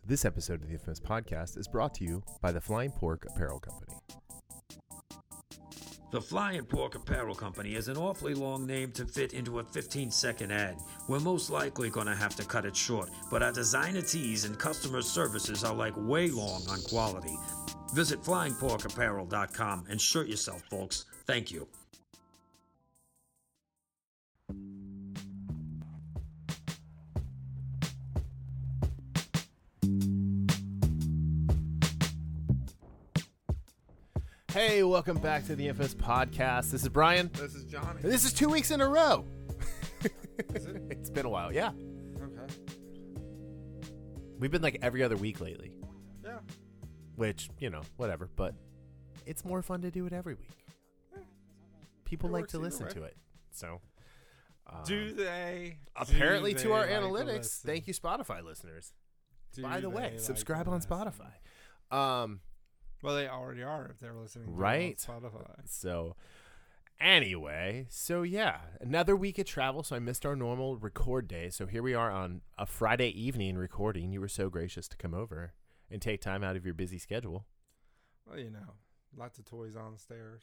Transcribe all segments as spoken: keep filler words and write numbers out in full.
This episode of the Infamous Podcast is brought to you by the Flying Pork Apparel Company. The Flying Pork Apparel Company is an awfully long name to fit into a fifteen second ad. We're most likely going to have to cut it short, but our designer tees and customer services are like way long on quality. Visit flying pork apparel dot com and shirt yourself, folks. Thank you. Hey, welcome back to the Infamous Podcast. This is Brian. This is Johnny. And this is two weeks in a row. Is it? It's been a while, yeah. Okay. We've been like every other week lately, Yeah. which, you know, whatever. But it's more fun to do it every week. Yeah. People It like works to either listen way. to it. So, um, do they? apparently do to our they like to analytics, listen? thank you, Spotify listeners. Do By the they way, like subscribe to on listen? Spotify. Um, Well, they already are if they're listening to Right. it on Spotify. So, anyway, so yeah, another week of travel. So I missed our normal record day. So here we are on a Friday evening recording. You were so gracious to come over and take time out of your busy schedule. Well, you know, lots of toys on stairs.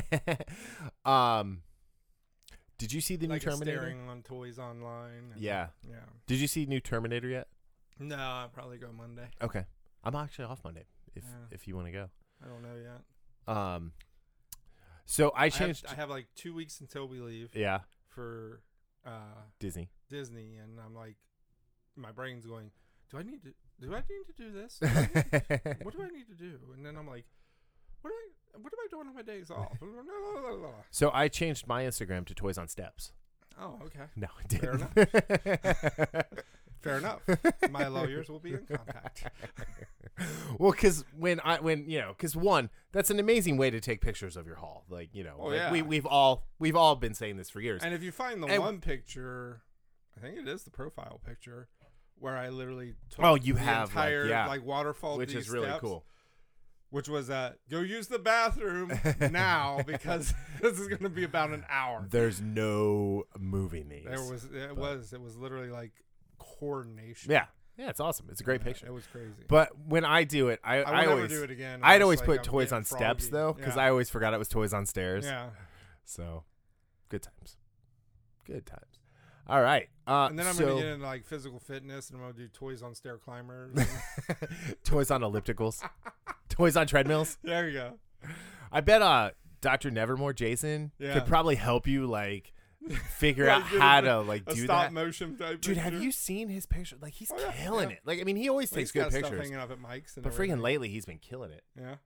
um, did you see the like new Terminator? staring on toys online. and- Yeah. Yeah. Did you see new Terminator yet? No, I'll probably go Monday. Okay, I'm actually off Monday. If Yeah. if you want to go. I don't know yet. Um, so I I have, changed. I have like two weeks until we leave yeah, for uh, Disney. Disney, and I'm like, my brain's going, do I need to? Do I need to do this? Do I need to- what do I need to do? And then I'm like, what do I? What am I doing on my days off? So I changed my Instagram to Toys on Steps. Oh, okay. No, I Fair didn't. Fair enough. My lawyers will be in contact. Well, because when I when you know, because one, that's an amazing way to take pictures of your haul. Like you know, Oh, like, yeah. we we've all we've all been saying this for years. And if you find the And- one picture, I think it is the profile picture, where I literally took Oh, you the have, like, entire yeah. like waterfall, which these is really steps, cool. Which was uh, go use the bathroom now because this is going to be about an hour. There's no moving these. There was it but- was it was literally like coordination. yeah, yeah, it's awesome. It's a great Yeah, picture. It was crazy. But when I do it, I I I, would never always do it again. I'd unless, always like, put I'm toys getting on steps froggy. though, because Yeah. I always forgot it was toys on stairs. Yeah. So, good times. Good times. All right. Uh, And then I'm so, gonna get into like physical fitness, and I'm gonna do toys on stair climbers. and- toys on ellipticals, toys on treadmills. there you go. I bet uh Doctor Nevermore, Jason, Yeah. could probably help you like figure Like, out do how the- to like A do stop that. motion type. Dude, have picture. you seen his picture? Like he's Oh, yeah, killing yeah. it. Like I mean, he always Well, takes he's got good stuff pictures. hanging up at Mike's. And But freaking everything. lately, he's been killing it. Yeah.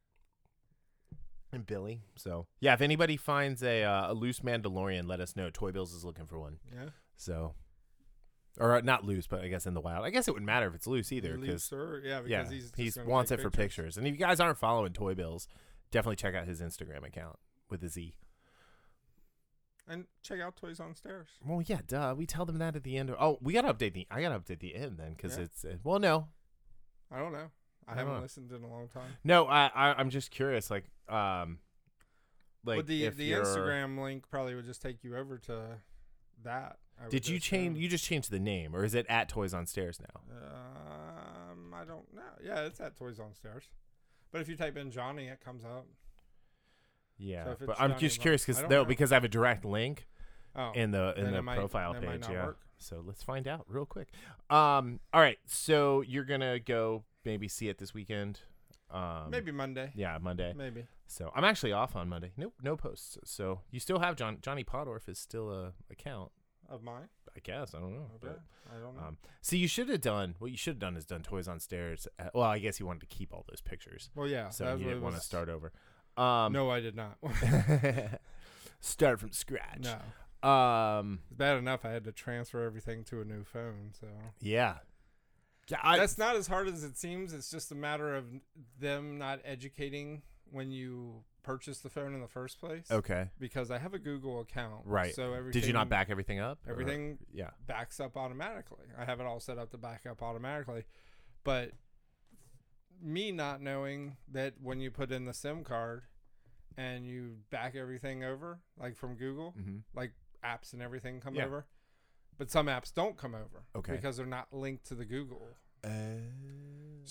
And Billy. So yeah, if anybody finds a uh, a loose Mandalorian, let us know. Toy Bills is looking for one. Yeah. So, or uh, not loose, but I guess in the wild. I guess it wouldn't matter if it's loose either, because Looser, yeah, because yeah, he's he just gonna wants it take for pictures. And if you guys aren't following Toy Bills, definitely check out his Instagram account with a Z. And check out Toys on Stairs. Well, yeah, duh. We tell them that at the end. Of, oh, we gotta update the. I gotta update the end then, because Yeah. it's uh, well, no, I don't know. I, I don't haven't know. listened in a long time. no. I, I I'm just curious, like um, like but the if the you're- Instagram link probably would just take you over to that. I would Did you change? assume. You just changed the name, or is it at Toys on Stairs now? Um, I don't know. Yeah, it's at Toys on Stairs. But if you type in Johnny, it comes up. Yeah, So if but it's I'm Johnny just Bo- curious I because don't no, know. because I have a direct link Oh, in the in then the it might- profile that might page. not Yeah. work. So let's find out real quick. Um. All right. So you're gonna go maybe see it this weekend. Um, maybe Monday. Yeah, Monday. Maybe. So I'm actually off on Monday. Nope, no posts. So you still have John Johnny Podorf is still a account. Of mine? I guess I don't know. Okay. I don't know. But, um, see, you should have done what you should have done is done Toys on Stairs. At, well, I guess you wanted to keep all those pictures, well, yeah. so that's you what didn't it want to was- start over. Um, No, I did not. start from scratch. No. Um. It's bad enough I had to transfer everything to a new phone, so Yeah. Yeah. I, that's not as hard as it seems. It's just a matter of them not educating when you purchase the phone in the first place. okay. Because I have a Google account. Right. So everything Did you not back everything up? or- everything Yeah. backs up automatically. I have it all set up to back up automatically. But me not knowing that when you put in the SIM card and you back everything over, like from Google, Mm-hmm. like apps and everything come Yeah. over. But some apps don't come over Okay. because they're not linked to the Google. Uh,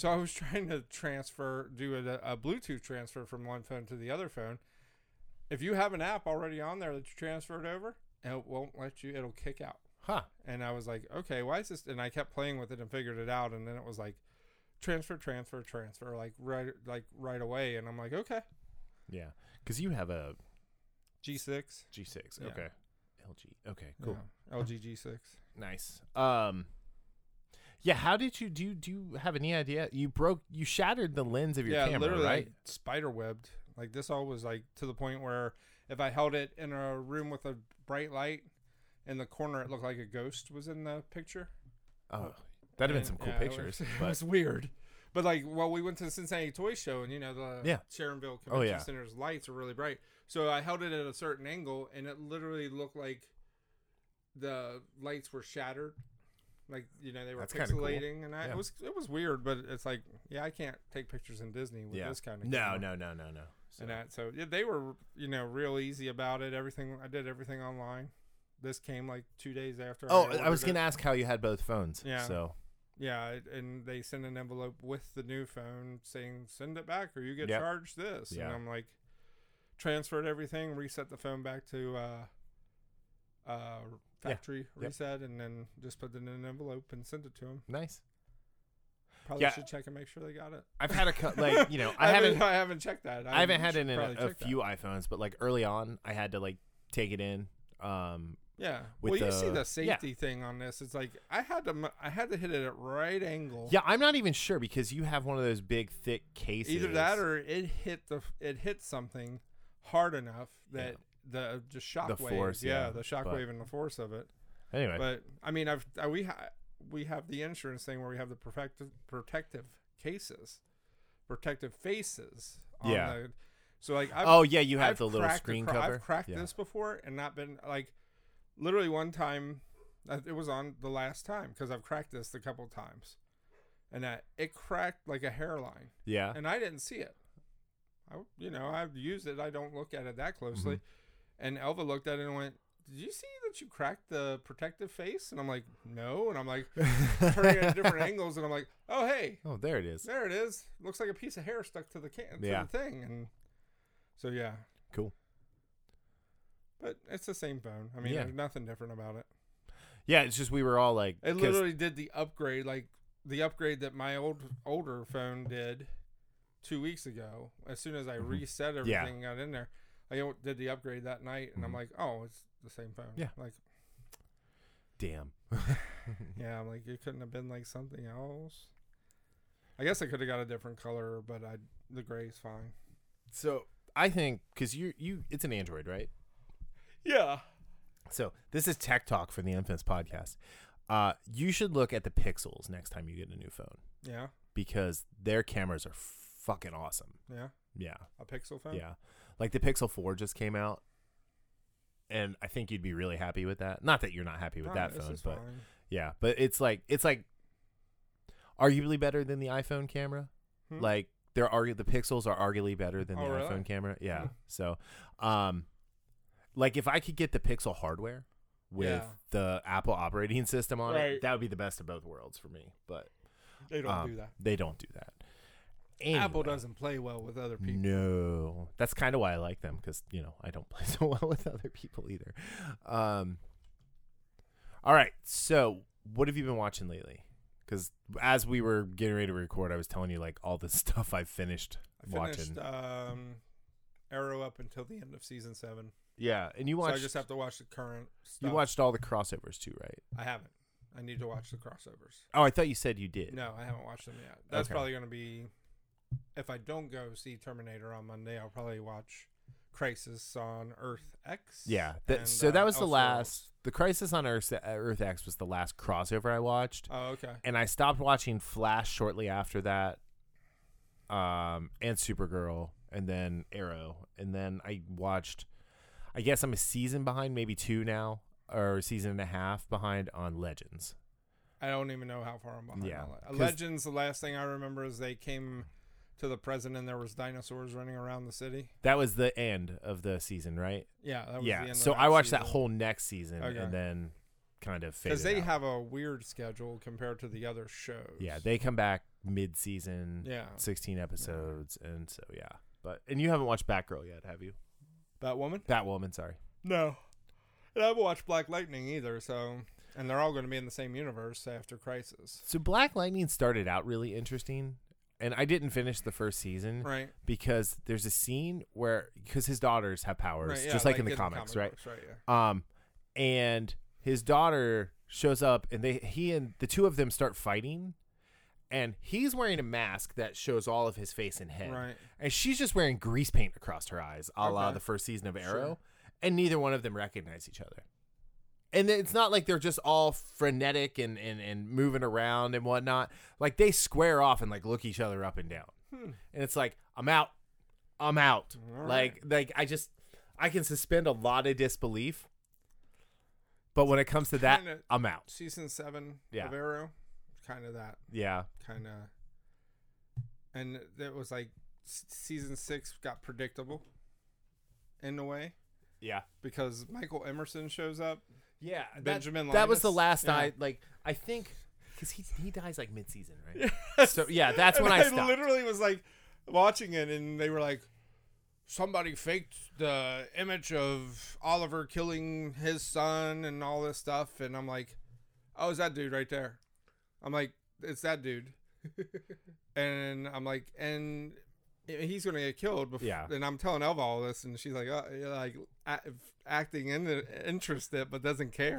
So I was trying to transfer, do a, a Bluetooth transfer from one phone to the other phone. If you have an app already on there that you transferred over, it won't let you. It'll kick out. Huh. And I was like, okay, why is this? And I kept playing with it and figured it out. And then it was like, transfer, transfer, transfer, like right, like right away. And I'm like, okay. Yeah, because you have a G six. G six. Yeah. Okay. L G. Okay. Cool. Yeah. L G G six. Nice. Um. Yeah. How did you do? Do you have any idea? You broke. You shattered the lens of your yeah, camera, literally right? like spider webbed. Like this all was like to the point where if I held it in a room with a bright light in the corner, it looked like a ghost was in the picture. Oh, that'd have been And, some cool yeah, pictures. It was, but it was weird. But like, well, we went to the Cincinnati Toy Show, and you know the Yeah. Sharonville Convention Oh, yeah. Center's lights are really bright. So I held it at a certain angle, and it literally looked like the lights were shattered. Like, you know, they were That's kinda cool. pixelating, and I, Yeah. it was it was weird. But it's like, yeah, I can't take pictures in Disney with yeah. this kind of no, camera. no, no, no, no. So, And that, so yeah, they were, you know, real easy about it. Everything I did everything online. This came like two days after. oh, I, I was ordered gonna it. ask how you had both phones. Yeah. So Yeah, it- and they send an envelope with the new phone saying send it back or you get Yep. charged this. Yeah. And I'm like, transferred everything, reset the phone back to uh, uh, factory Yep. reset, and then just put it in an envelope and send it to them. nice. Probably Yeah. should check and make sure they got it. I've had a co- like you know I, I haven't haven't I haven't checked that. I haven't had should it in probably a, a check that. few iPhones, but like early on, I had to like take it in. Um, Yeah. with Well, you see the- the safety thing on this. It's like I had to m- I had to hit it at right angle. yeah, I'm not even sure because you have one of those big, thick cases. Either that or it hit the it hit something hard enough that the just shock The wave, force, yeah, yeah, the shock but- wave and the force of it. anyway. But I mean, I've I, we ha- we have the insurance thing where we have the protective protective cases, protective faces. On Yeah. The, so like, I've, oh yeah, you have I've the little cracked a screen cra- cover. I've cracked yeah. this before and not been like, literally one time, uh, it was on the last time because I've cracked this a couple times, and that it cracked like a hairline. Yeah. And I didn't see it. I, you know, I've used it. I don't look at it that closely. Mm-hmm. And Elva looked at it and went, "Did you see that you cracked the protective face?" And I'm like, "No." And I'm like, turning it at different angles, and I'm like, "Oh, hey, oh, there it is. there it is. Looks like a piece of hair stuck to the can, to Yeah. the thing." And so yeah, Cool. but it's the same phone. I mean, Yeah. there's nothing different about it. Yeah, it's just we were all like, It 'cause- literally did the upgrade, like the upgrade that my old older phone did two weeks ago. As soon as I Mhm. reset Yeah. everything, and got in there, I o- did the upgrade that night, and I'm Mhm. like, "Oh, it's the same phone." Yeah. Like, damn. yeah, I'm like, it couldn't have been like something else. I guess I could have got a different color, but I the gray's fine. So I think because you you it's an Android, right? Yeah. So this is Tech Talk for the Infamous Podcast. Uh, you should look at the Pixels next time you get a new phone Yeah. because their cameras are fucking awesome. Yeah. Yeah, A Pixel phone. yeah. Like the Pixel four just came out, and I think you'd be really happy with that. Not that you're not happy with No, that this phone, is but fine. yeah. But it's like it's like arguably better than the iPhone camera. Hmm. Like they're argu- the Pixels are arguably better than Oh, the really? iPhone camera. Yeah. Hmm. So, um, like if I could get the Pixel hardware with Yeah. the Apple operating system on it, Right. that would be the best of both worlds for me. But They don't um, do that. They don't do that. Apple Anyway, doesn't play well with other people. No, that's kind of why I like them because you know I don't play so well with other people either. Um. All right, so what have you been watching lately? Because as we were getting ready to record, I was telling you like all the stuff I've finished, I finished watching. um, Arrow up until the end of season seven. Yeah, and you So watched. I just have to watch the current stuff. you watched all the crossovers too, right? I haven't. I need to watch the crossovers. Oh, I thought you said you did. No, I haven't watched them yet. That's Okay. probably going to be, if I don't go see Terminator on Monday, I'll probably watch Crisis on Earth X. Yeah. That, and, so uh, that was the Elseworlds. last. The Crisis on Earth, Earth X was the last crossover I watched. Oh, okay. And I stopped watching Flash shortly after that, um, and Supergirl, and then Arrow, and then I watched. I guess I'm a season behind, maybe two now, or a season and a half behind on Legends. I don't even know how far I'm behind. Yeah, on that. 'cause- Legends, the last thing I remember is they came to the present and there was dinosaurs running around the city. That was the end of the season, right? Yeah, that was the Yeah. end of So that I watched that season. whole next season, Okay. and then kind of faded Because they out. have a weird schedule compared to the other shows. Yeah, they come back mid-season, Yeah. sixteen episodes, and so yeah. But and you haven't watched Batgirl yet, have you? Batwoman? Batwoman, sorry. No. And I haven't watched Black Lightning either, so... And they're all going to be in the same universe after Crisis. So Black Lightning started out really interesting, and I didn't finish the first season Right. because there's a scene where because his daughters have powers, Right, yeah, just like, in the in comics, comic right? books, right, yeah. Um, and his daughter shows up, and they he and the two of them start fighting, and he's wearing a mask that shows all of his face and head, Right. and she's just wearing grease paint across her eyes, a la Okay. the first season of Arrow, Sure. and neither one of them recognize each other. And it's not like they're just all frenetic and, and, and moving around and whatnot. Like, they square off and, like, look each other up and down. Hmm. And it's like, I'm out. I'm out. All Like, like I just, I can suspend a lot of disbelief. But when it comes to that, Kinda- I'm out. Season seven Yeah. of Arrow, kind of that. Yeah. Kind of. And it was like s- season six got predictable in a way Yeah. because Michael Emerson shows up. Yeah. Benjamin That, that was the Linus? last Yeah. I, like, I think, because he, he dies, like, mid-season, right? Yes. So, yeah, that's when And I stopped. literally was like watching it, and they were like, somebody faked the image of Oliver killing his son and all this stuff. And I'm like, oh, it's that dude right there. I'm like, it's that dude. And I'm like, and he's going to get killed. Before, Yeah. And I'm telling Elva all this, and she's like, oh, you're like a- acting in interested, but doesn't care.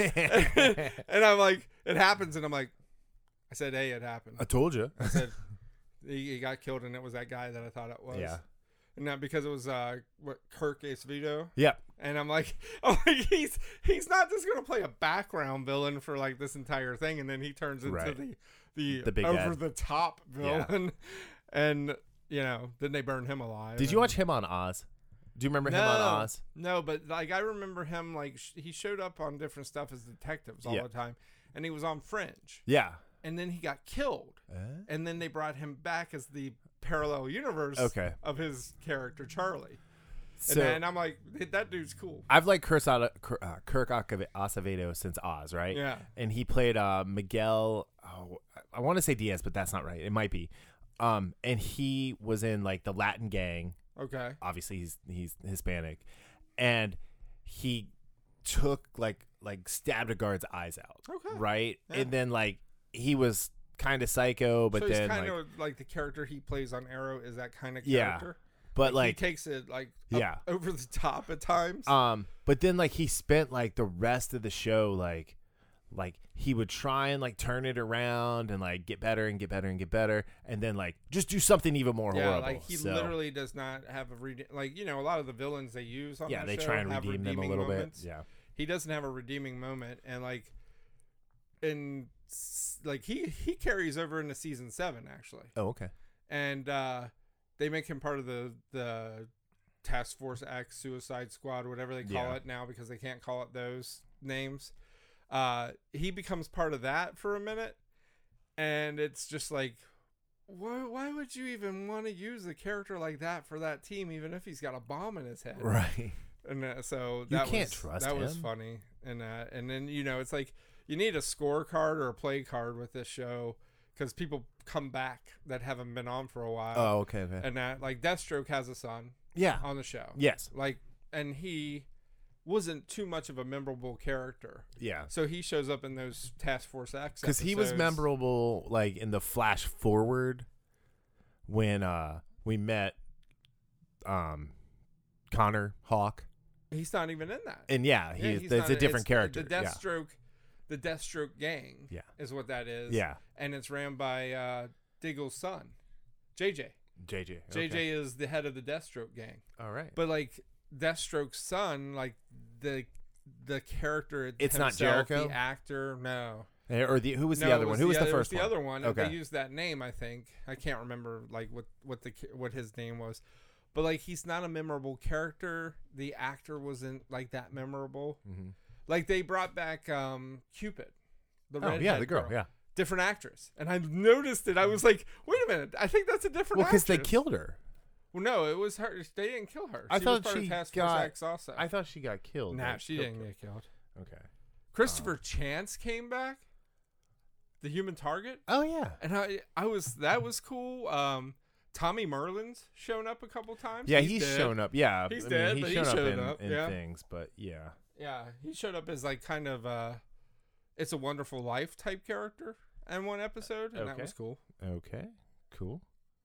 And I'm like, it happens. And I'm like, I said, hey, it happened. I told you. I said he, he got killed, and it was that guy that I thought it was. Yeah. And that because it was uh what Kirk Acevedo. Yep. And I'm like, oh, he's he's not just gonna play a background villain for like this entire thing, and then he turns into Right. the the, The big over bad. the top villain, and you know then they burn him alive. Did you and- watch him on Oz? Do you remember no, him on Oz? No, but like I remember him like sh- he showed up on different stuff as detectives all Yeah. the time, and he was on Fringe, Yeah. and then he got killed. And then they brought him back as the parallel universe Okay. of his character Charlie. So and then I'm like, that dude's cool. I've liked Kirk, uh, Kirk Acevedo since Oz, right? Yeah. And he played uh, Miguel. Oh, I want to say Diaz, but that's not right. It might be. Um, and he was in like the Latin Gang. Okay. Obviously, he's he's Hispanic, and he took like like stabbed a guard's eyes out. Okay. Right, Yeah. and then like he was kind of psycho, but so then he's kind like, of like the character he plays on Arrow is that kind of Yeah. character. but like he takes it like up Yeah. over the top at times. Um, but then like he spent like the rest of the show like like he would try and like turn it around and like get better and get better and get better and then like just do something even more yeah, horrible. like he So, literally does not have a rede- like you know a lot of the villains they use on yeah, that they show try and have redeem them a redeeming little moments. bit. Yeah. He doesn't have a redeeming moment, and like in s- like he he carries over into season seven actually. Oh, okay. And uh, they make him part of the the Task Force X, Suicide Squad, whatever they call Yeah. it now, because they can't call it those names. Uh, he becomes part of that for a minute, and it's just like, why? Why would you even want to use a character like that for that team, even if he's got a bomb in his head? Right. And uh, so You that can't was, trust that was him. funny, and uh, and then you know it's like you need a scorecard or a play card with this show because people come back that haven't been on for a while. Oh, okay, okay. And that like Deathstroke has a son Yeah. on the show. Yes. Like, and he wasn't too much of a memorable character, Yeah. so he shows up in those Task Force X Because he was episodes. memorable, like in the flash forward, when uh we met, um, Connor Hawk, He's not even in that. and yeah, Yeah, he's, he's it's not- a different character. The Deathstroke, the Deathstroke gang, Yeah. is what that is. Yeah. and it's ran by uh, Diggle's son, J J. Yeah. J J. J J okay. is the head of the Deathstroke gang. All right. But like Deathstroke's son, like the the character It's not himself, Jericho? the actor, no. Eh, Or the who was No, the it other one? Who was the other- it first the one? other one. Okay. They used that name, I think. I can't remember like what what the what his name was. But like he's not a memorable character. The actor wasn't like that memorable. Mhm. Like they brought back um Cupid. The Oh yeah, redhead the girl. Yeah. Different actress. And I noticed it. I was like, wait a minute. I think that's a different Well, because they actress. killed her. Well, no, it was her. They didn't kill her. I She thought was part she of Task got- Force X also. I thought she got killed. Nah, They she killed didn't her. get killed. Okay. Christopher Chance came back. the Human Target. Oh yeah. And I, I was that was cool. Um, Tommy Merlin's shown up a couple times. Yeah, he's, he's dead. shown up. Yeah, He's I dead, mean, but he's he shown showed up in, up, in yeah. things, but yeah. Yeah, he showed up as like kind of uh It's a Wonderful Life type character in one episode, and that Okay. was cool. Okay, cool.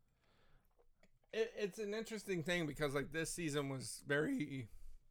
It, it's an interesting thing because like this season was very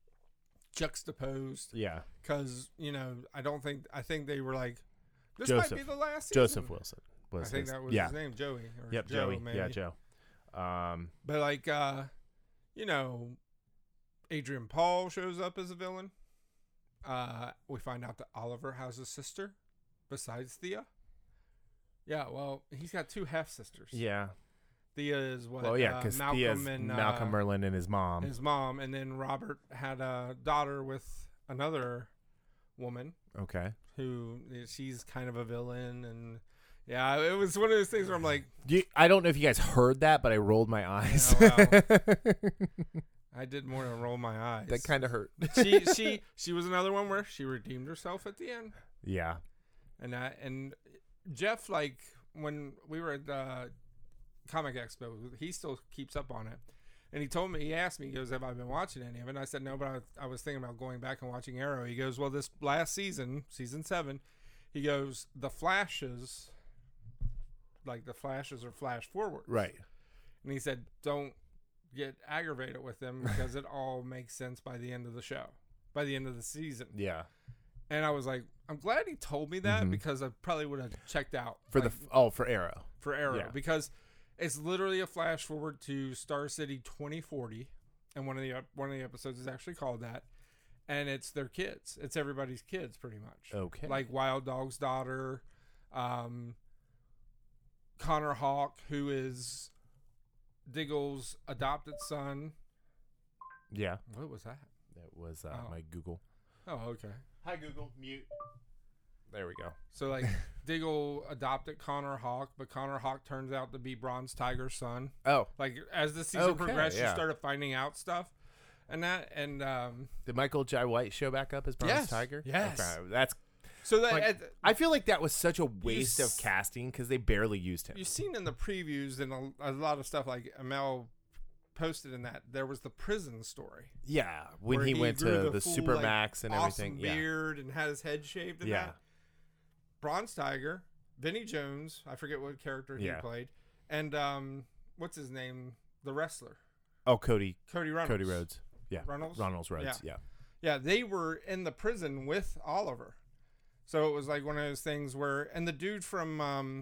juxtaposed. Yeah, Because you know, I don't think I think they were like, this Joseph. might be the last season. Joseph Wilson was I think his, that was yeah. his name, Joey. Or Yep, Joe, Joey. maybe. Yeah, Joe. Um, But like, uh, you know, Adrian Paul shows up as a villain. Uh, we find out that Oliver has a sister besides Thea. Yeah, well, he's got two half sisters. yeah. Thea is what? Well, yeah, uh, because Malcolm Thea's and Malcolm uh, Merlin and his mom. his mom, and then Robert had a daughter with another woman Okay. who she's kind of a villain, and yeah, it was one of those things where I'm like, You, I don't know if you guys heard that, but I rolled my eyes. Yeah, wow. I did more than roll my eyes. That kind of hurt. she she she was another one where she redeemed herself at the end, Yeah. and I, and Jeff, like when we were at the Comic Expo, he still keeps up on it, and he told me, he asked me, he goes, have I been watching any of it? And I said no, but I, I was thinking about going back and watching Arrow. He goes, well, this last season, season seven, he goes, the flashes, like the flashes are flash forward, Right. and he said, don't get aggravated with them because it all makes sense by the end of the show, by the end of the season. Yeah. And I was like, I'm glad he told me that Mhm. because I probably would have checked out For like, the oh for Arrow. for Arrow yeah. because it's literally a flash forward to Star City twenty forty, and one of the one of the episodes is actually called that, and it's their kids. It's everybody's kids pretty much. Okay. Like Wild Dog's daughter, um, Connor Hawk, who is Diggle's adopted son. Yeah. What was that? That was uh, Oh. my Google. Oh, okay. Hi Google. Mute. There we go. So like Diggle adopted Connor Hawk, but Connor Hawk turns out to be Bronze Tiger's son. Oh, Like as the season Okay, progressed, yeah. you started finding out stuff, and that and um. did Michael Jai White show back up as Bronze Yes, Tiger? yes. Okay, that's. So that Like, at, I feel like that was such a waste s- of casting because they barely used him. you've seen in the previews and a, a lot of stuff like Amel posted in that there was the prison story Yeah, when where he, he went grew to the the, full, Supermax and awesome everything. Yeah. beard and had his head shaved. And Yeah. that. Bronze Tiger, Vinnie Jones, I forget what character he Yeah. played, and um, what's his name, the wrestler, Oh, Cody. Cody Reynolds. Cody Rhodes. Yeah. Reynolds. Ronald's Rhodes. Yeah. Yeah, they were in the prison with Oliver. So it was like one of those things where, and the dude from um,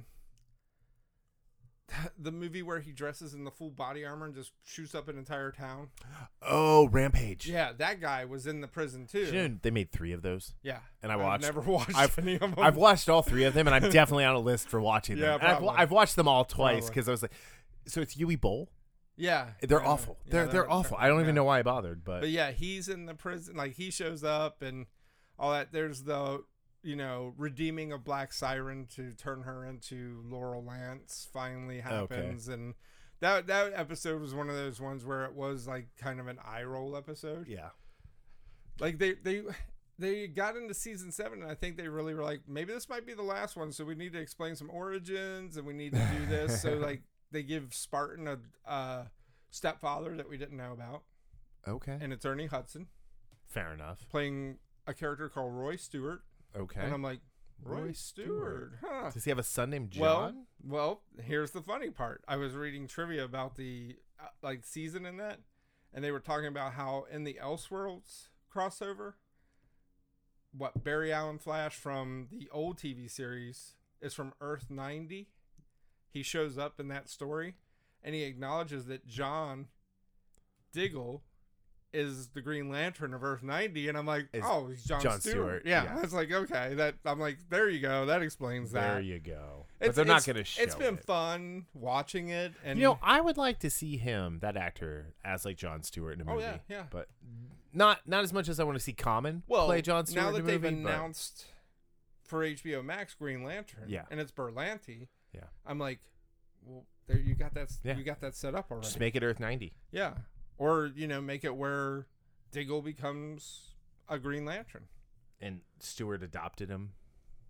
the movie where he dresses in the full body armor and just shoots up an entire town. Oh, Rampage. Yeah, that guy was in the prison too. You know, they made three of those. Yeah, And I I've watched- never watched I've- any of them. I've watched all three of them, and I'm definitely on a list for watching Yeah, them. And I've, probably. I've watched them all twice Probably. because I was like, so it's Yui Bowl? yeah, They're yeah, awful. yeah, They're they're awful. I don't even yeah. know why I bothered, but, But yeah, he's in the prison. Like he shows up and all that. There's the you know redeeming of Black Siren to turn her into Laurel Lance finally happens, and that that episode was one of those ones where it was like kind of an eye roll episode. yeah. Like they they they got into season seven, and I think they really were like, maybe this might be the last one, so we need to explain some origins, and we need to do this. So like they give Spartan a uh, stepfather that we didn't know about, Okay. and it's Ernie Hudson Fair enough. playing a character called Roy Stewart, Okay. and I'm like, Roy, Roy Stewart, huh? Does he have a son named John? Well, well, here's the funny part. I was reading trivia about the uh, like season in that, and they were talking about how in the Elseworlds crossover, what Barry Allen Flash from the old T V series is from Earth ninety. He shows up in that story, and he acknowledges that John Diggle is the Green Lantern of Earth ninety, and I'm like, Is oh, he's John, John Stewart. Stewart, Yeah, yeah. I was like, okay, that I'm like, there you go, that explains that. there you go. It's- But they're not it's- going to show It's been it. fun watching it, and You know, I would like to see him, that actor, as like John Stewart in a Oh, movie. yeah, yeah. But not not as much as I want to see Common well, play John Stewart now that in a they've movie. but- announced for H B O Max Green Lantern, Yeah. and it's Berlanti, Yeah. I'm like, well, there you got that, Yeah. you got that set up already. Just make it Earth ninety. Yeah, or you know, make it where Diggle becomes a Green Lantern. And Stewart adopted him.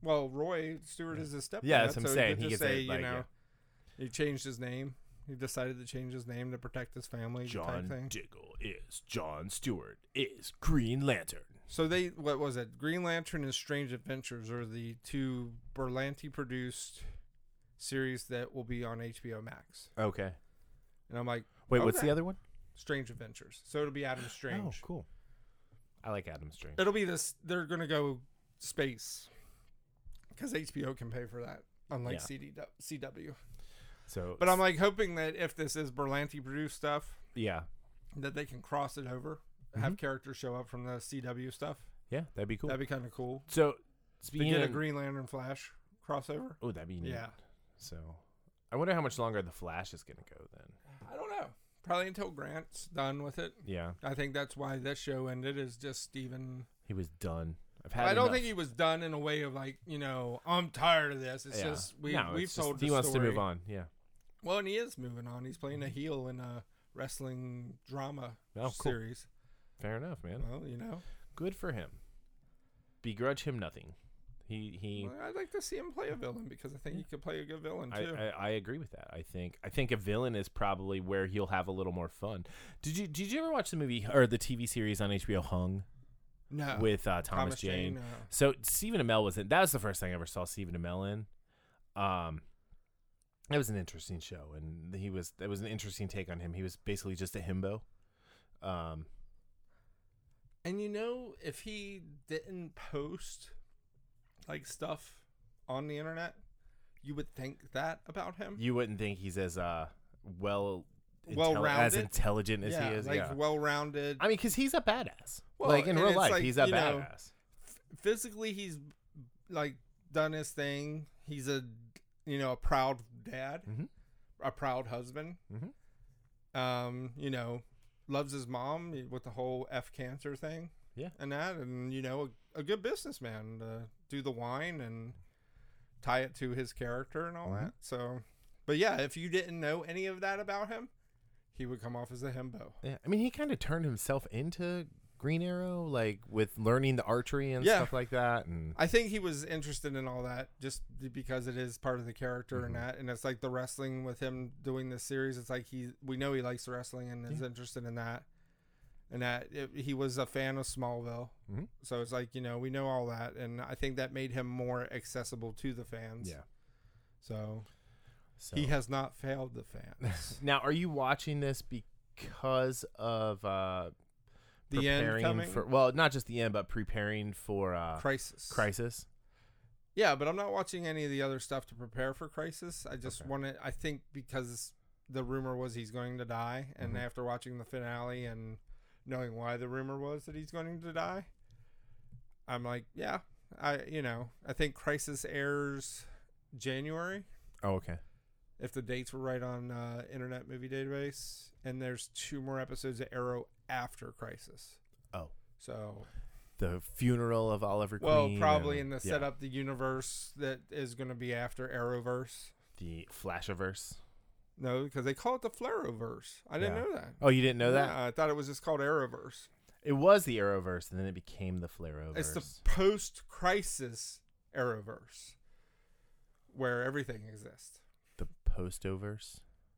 Well, Roy Stewart is his stepdad. Yeah, that's what I'm so saying. He, He just gets say, it, like, you know, yeah. he changed his name. He decided to change his name to protect his family. type John thing. Diggle is John Stewart is Green Lantern. So they, what was it? Green Lantern and Strange Adventures are the two Berlanti produced series that will be on H B O Max. Okay. And I'm like, Wait, what's okay. the other one? Strange Adventures. So it'll be Adam Strange. Oh, cool. I like Adam Strange. It'll be this. They're gonna go space because H B O can pay for that, unlike Yeah. C D, C W. So, But I'm like hoping that if this is Berlanti produced stuff, yeah, that they can cross it over, have characters show up from the C W stuff. yeah, that'd be cool. That'd be kind of cool. So, To speaking get a of Green Lantern Flash crossover. oh, that'd be neat. Yeah. So, I wonder how much longer the Flash is gonna go then. I don't know. Probably until Grant's done with it. Yeah, I think that's why this show ended. Is just Steven. he was done. I've had. I don't enough. think he was done in a way of like, you know, I'm tired of this. It's Yeah. just we no, we've it's just- told. he the wants story. to move on. Yeah. Well, and he is moving on. He's playing a heel in a wrestling drama Oh, cool. series. Fair enough, man. Well, you know, Good for him. Begrudge him nothing. He he. well, I'd like to see him play a villain because I think he could play a good villain I, too. I, I agree with that. I think I think a villain is probably where he'll have a little more fun. Did you did you ever watch the movie or the T V series on H B O Hung no, with uh, Thomas, Thomas Jane? Jane. uh, So Stephen Amell was in. That was the first thing I ever saw Stephen Amell in. Um, it was an interesting show, and he was. It was an interesting take on him. He was basically just a himbo. Um, and you know, if he didn't post like stuff on the internet, you would think that about him. you wouldn't think he's as uh well, intelli- Well-rounded? as intelligent as yeah, he is. like yeah, well-rounded. I mean, because he's a badass. Well, like in and real it's life, like, he's a you know, badass. Physically, he's like done his thing. He's a, you know, a proud dad, Mhm. a proud husband. Mhm. Um, you know, loves his mom with the whole F cancer thing. Yeah. And that, and you know, a, a good businessman to do the wine and tie it to his character and all Mhm. that. So, but yeah, if you didn't know any of that about him, he would come off as a himbo. Yeah, I mean, he kind of turned himself into Green Arrow, like with learning the archery and Yeah. stuff like that. And I think he was interested in all that just because it is part of the character Mhm. and that, and it's like the wrestling with him doing this series. It's like he, we know he likes wrestling and is Yeah. interested in that, and that it, he was a fan of Smallville. Mhm. So it's like, you know, we know all that, and I think that made him more accessible to the fans. yeah, So, so he has not failed the fans. now, are you watching this because of uh, The end preparing coming? for? Well, not just the end, but preparing for uh, Crisis. Crisis. Yeah, but I'm not watching any of the other stuff to prepare for Crisis. I just Okay. want to, I think because the rumor was he's going to die, and Mhm. after watching the finale and knowing why the rumor was that he's going to die, I'm like, yeah, I, you know, I think Crisis airs January, Oh, okay. if the dates were right on uh, Internet Movie Database, and there's two more episodes of Arrow after Crisis. Oh. So, The funeral of Oliver well, Queen. probably and- in the yeah, set up the universe that is going to be after Arrowverse. the Flashiverse. No, because they call it the Flareoverse. I didn't Yeah. know that. Oh, you didn't know that? Yeah, I thought it was just called Arrowverse. It was the Arrowverse, and then it became the Flareoverse. It's the post-crisis Arrowverse, where everything exists. the Postoverse.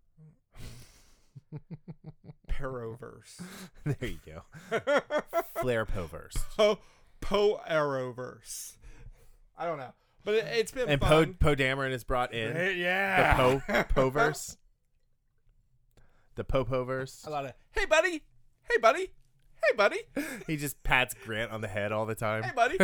Paroverse. There you go. Flarepoverse. po Po Arrowverse. I don't know, but it, it's been And Poe fun. Poe Dameron is brought in. Eh, The yeah, Poe Poverse. The Popoverse. A lot of hey buddy, hey buddy, hey buddy, He just pats Grant on the head all the time. hey buddy.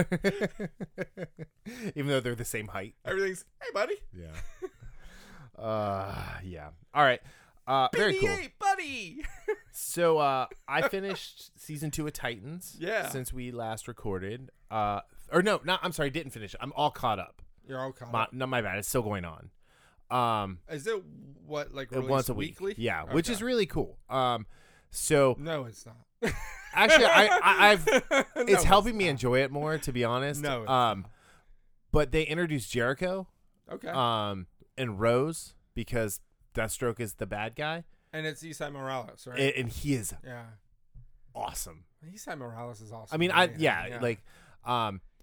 Even though they're the same height. Everything's hey buddy. Yeah. Uh yeah. All right. Uh very cool. B B eight, buddy. So uh I finished season two of Titans. Yeah. Since we last recorded. Uh or no, not I'm sorry, didn't finish. I'm all caught up. You're all caught My, up. no, my bad. It's still going on. Um Is it what like uh, released once a week. weekly? Yeah, which is Okay. really cool. Um so No, it's not. actually I, I I've No, it's helping me not. enjoy it more, to be honest. No, it's um but they introduced Jericho Okay. um and Rose because Deathstroke is the bad guy. and it's Isai Morales, right? And, and he is yeah. awesome. Isai Morales is awesome. I mean, I man. yeah, like um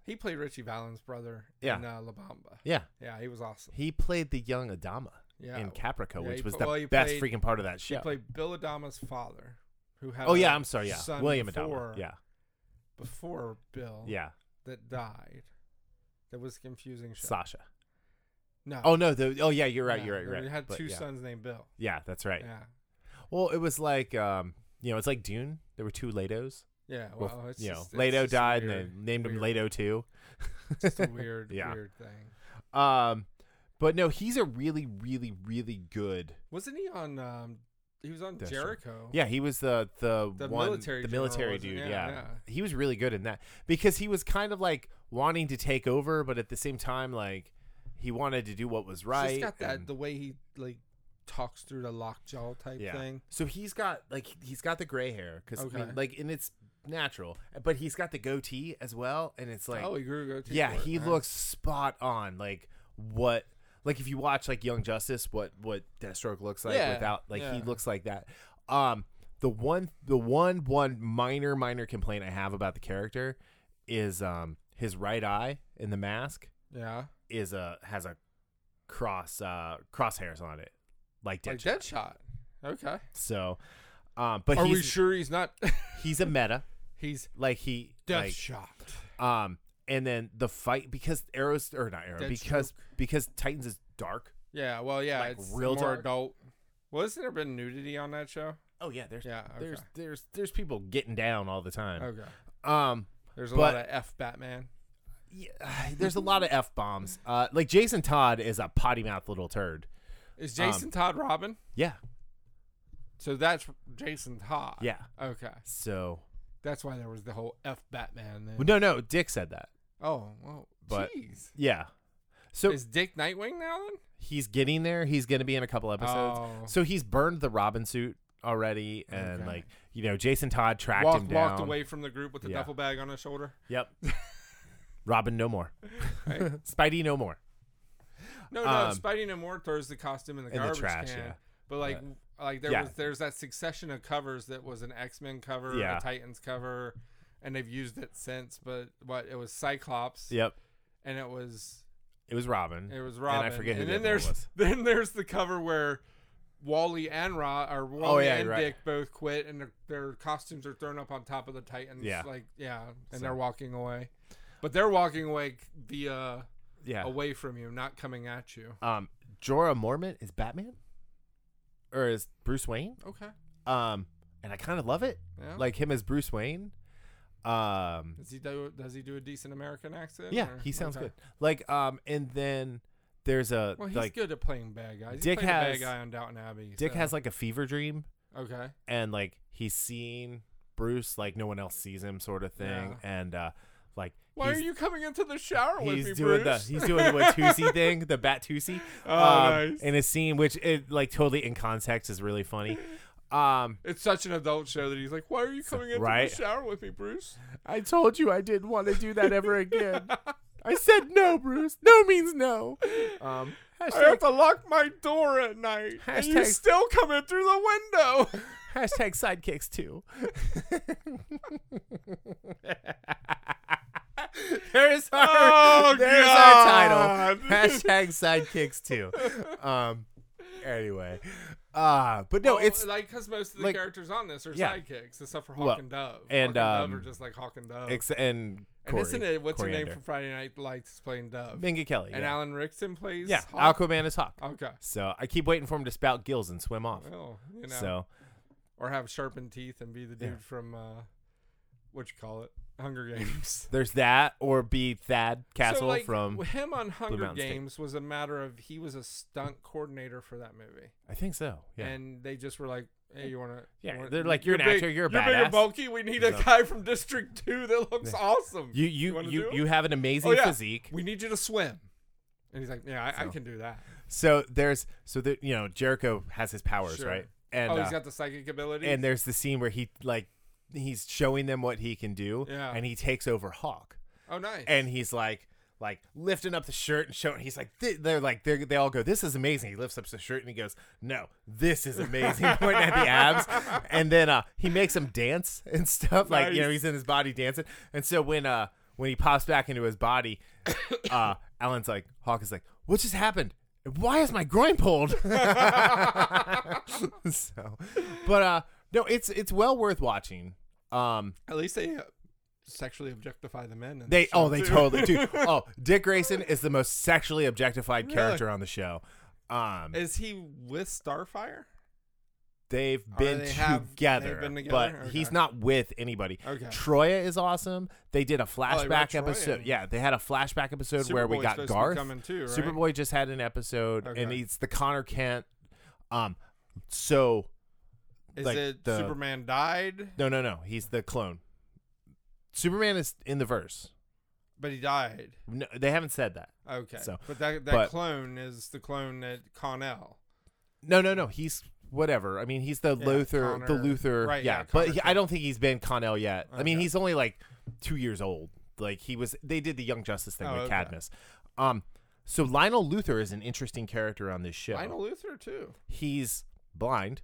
He played Richie Valens' brother Yeah. in uh, La Bamba. Yeah. Yeah, he was awesome. He played the young Adama Yeah. in Caprico, Yeah, which he was pl- the well, he best played- freaking part of that He show. played Bill Adama's father, who had Oh, a yeah. I'm sorry. Yeah. son William before, Adama. Yeah. before Bill Yeah. that died. That was a confusing show. Sasha. No. Oh, no. The, oh, yeah. You're right. Yeah, You're right. You're right. He had But, two yeah. sons named Bill. Yeah, that's right. Yeah. Well, it was like, um, you know, it's like Dune. There were two Latos. Yeah. Well, Well, it's you just, know, it's Lato just died weird, and they named him weird. Lato too. Just a weird, Yeah. weird thing. Um, but no, he's a really, really, really good. Wasn't he on? Um, he was on That's true. Jericho. Yeah, he was the the, The one, military the general, military wasn't dude. he? Yeah, Yeah, yeah. he was really good in that because he was kind of like wanting to take over, but at the same time, like he wanted to do what was right. He's got that and- the way he like talks through the lockjaw type yeah. thing. So he's got like he's got the gray hair because Okay. like and it's natural, but he's got the goatee as well, and it's like oh, he grew a goatee. yeah, for it. he Nice. looks spot on. Like what, like if you watch like Young Justice, what what Deathstroke looks like Yeah, without like he yeah. looks like that. Um, the one the one one minor minor complaint I have about the character is um his right eye in the mask Yeah. is a has a cross uh crosshairs on it like Like Deadshot. Deadshot. Okay. So, um, but Are he's we sure he's not? he's a meta he's like he like, Deathshot. um. And then the fight because Arrows or not Arrow Deathstroke. because because Titans is dark. Yeah. Well, yeah. Like, it's real more dark? adult. Well, has there been nudity on that show? Oh yeah, there's Yeah. Okay. there's there's there's people getting down all the time. okay. Um, There's a but- lot of F Batman. yeah, there's a lot of f bombs. Uh, like Jason Todd is a potty mouth little turd. Is Jason Um, Todd Robin? Yeah, So that's Jason Todd. yeah. Okay. So That's why there was the whole F Batman. Then. well, no, no, Dick said that. Oh, well, But- jeez. Yeah. So Is Dick Nightwing now then? he's getting there. He's going to be in a couple episodes. Oh. So he's burned the Robin suit already, and Okay. like you know, Jason Todd tracked Walked, him down. walked away from the group with the Yeah. duffel bag on his shoulder. Yep. Robin, no more. Right? Spidey, no more. No, no. Um, Spidey No More throws the costume in the in the garbage trash, can. yeah. But like, like there yeah. was there's that succession of covers that was an X-Men cover, Yeah. a Titans cover, and they've used it since. But what it was Cyclops, Yep. and it was It was Robin. it was Robin. And I forget who and the then other one there's was. then there's the cover where Wally and Ra or Wally Oh, yeah, and right. Dick both quit, and their, their costumes are thrown up on top of the Titans. Yeah. like yeah, and So- they're walking away, but they're walking away via Yeah. away from you, not coming at you. Um, Jorah Mormont is Batman, or is Bruce Wayne? Okay. Um, and I kind of love it, Yeah. like him as Bruce Wayne. Um, Does he do? Does he do a decent American accent? yeah, or- he sounds okay. good. Like, um, and then there's a Well, he's like good at playing bad guys. He Dick played a has- bad guy on Downton Abbey. Dick so- has like a fever dream, okay. and like he's seeing Bruce like no one else sees him, sort of thing, and uh, like Why he's, are you coming into the shower with he's me, doing Bruce? the he's doing the Watusi thing, the Batusi. Oh, um, nice. in a scene which it like totally in context is really funny. Um, It's such an adult show that he's like, "Why are you coming into right? the shower with me, Bruce?" I told you I didn't want to do that ever again. I said no, Bruce. No means no. Um, I have hashtag, to lock my door at night, and you Hashtag- still come in through the window. hashtag sidekicks too. There's our Oh, there's God. our title. Hashtag sidekicks too. Um. Anyway. Uh but no, Well, it's like because most of the like- characters on this are yeah. sidekicks, except for Hawk Well, and Dove. and, Hawk and um, Dove are just like Hawk and Dove. ex- and and Corey, isn't it what's her name Coriander. from Friday Night Lights is playing Dove? Minka Kelly. and yeah. Alan Rickson plays yeah, Hawk? Aquaman is Hawk. Okay. So I keep waiting for him to spout gills and swim off. Well, you know, So or have sharpened teeth and be the dude Yeah. from uh, what you call it, Hunger Games. there's that, or be Thad Castle so, like, from. him on Hunger Mountain State. Games was a matter of he was a stunt coordinator for that movie, I think so. Yeah. and they just were like, "Hey, you want to?" Yeah, they're like, "You're an big, actor, you're a you're big badass." and bulky. We need a So- guy from District Two that looks Yeah. awesome. you you wanna you, do it? you have an amazing Oh, yeah. physique. We need you to swim. And he's like, "Yeah, I, I So- can do that." So there's so that you know Jericho has his powers, Sure. right? And oh, uh, he's got the psychic ability. and there's the scene where he like he's showing them what he can do, Yeah. and he takes over Hawk, oh, nice. and he's like like lifting up the shirt and showing. He's like th- they're like they they all go, "This is amazing." He lifts up the shirt and he goes, "No, this is amazing," pointing at the abs, and then uh he makes him dance and stuff, like you know Nice. he's in his body dancing, and so when uh when he pops back into his body, uh, Alan's like, Hawk is like, what just happened? Why is my groin pulled? so, but uh, no, it's it's well worth watching. Um, At least they uh, sexually objectify the men. In they the show, oh they too. totally do. Oh, Dick Grayson is the most sexually objectified Really? character on the show. Um, Is he with Starfire? they've Or been they have- together, they've been but together? he's Okay. not with anybody. Okay. Troya is awesome. They did a flashback brought Troy episode. in. Yeah, they had a flashback episode where we Superboy's got supposed to be Garth. coming too, right? Superboy just had an episode, and Okay. it's the Connor Kent. Um, so Is like it the- Superman died, no, no, no, he's the clone. Superman is in the verse. but he died? No, they haven't said that. Okay. So, but that that but- clone is the clone that Connell. No, no, no. He's whatever. I mean, he's the Yeah, Luther, the Connor- Luther. right, yeah, yeah, but Connor he, I Kent. don't think he's been Connell yet. I mean, Okay. he's only like two years old. Like he was. They did the Young Justice thing Oh, with okay. Cadmus. Um, so Lionel Luther is an interesting character on this show. Lionel Luthor too, He's blind,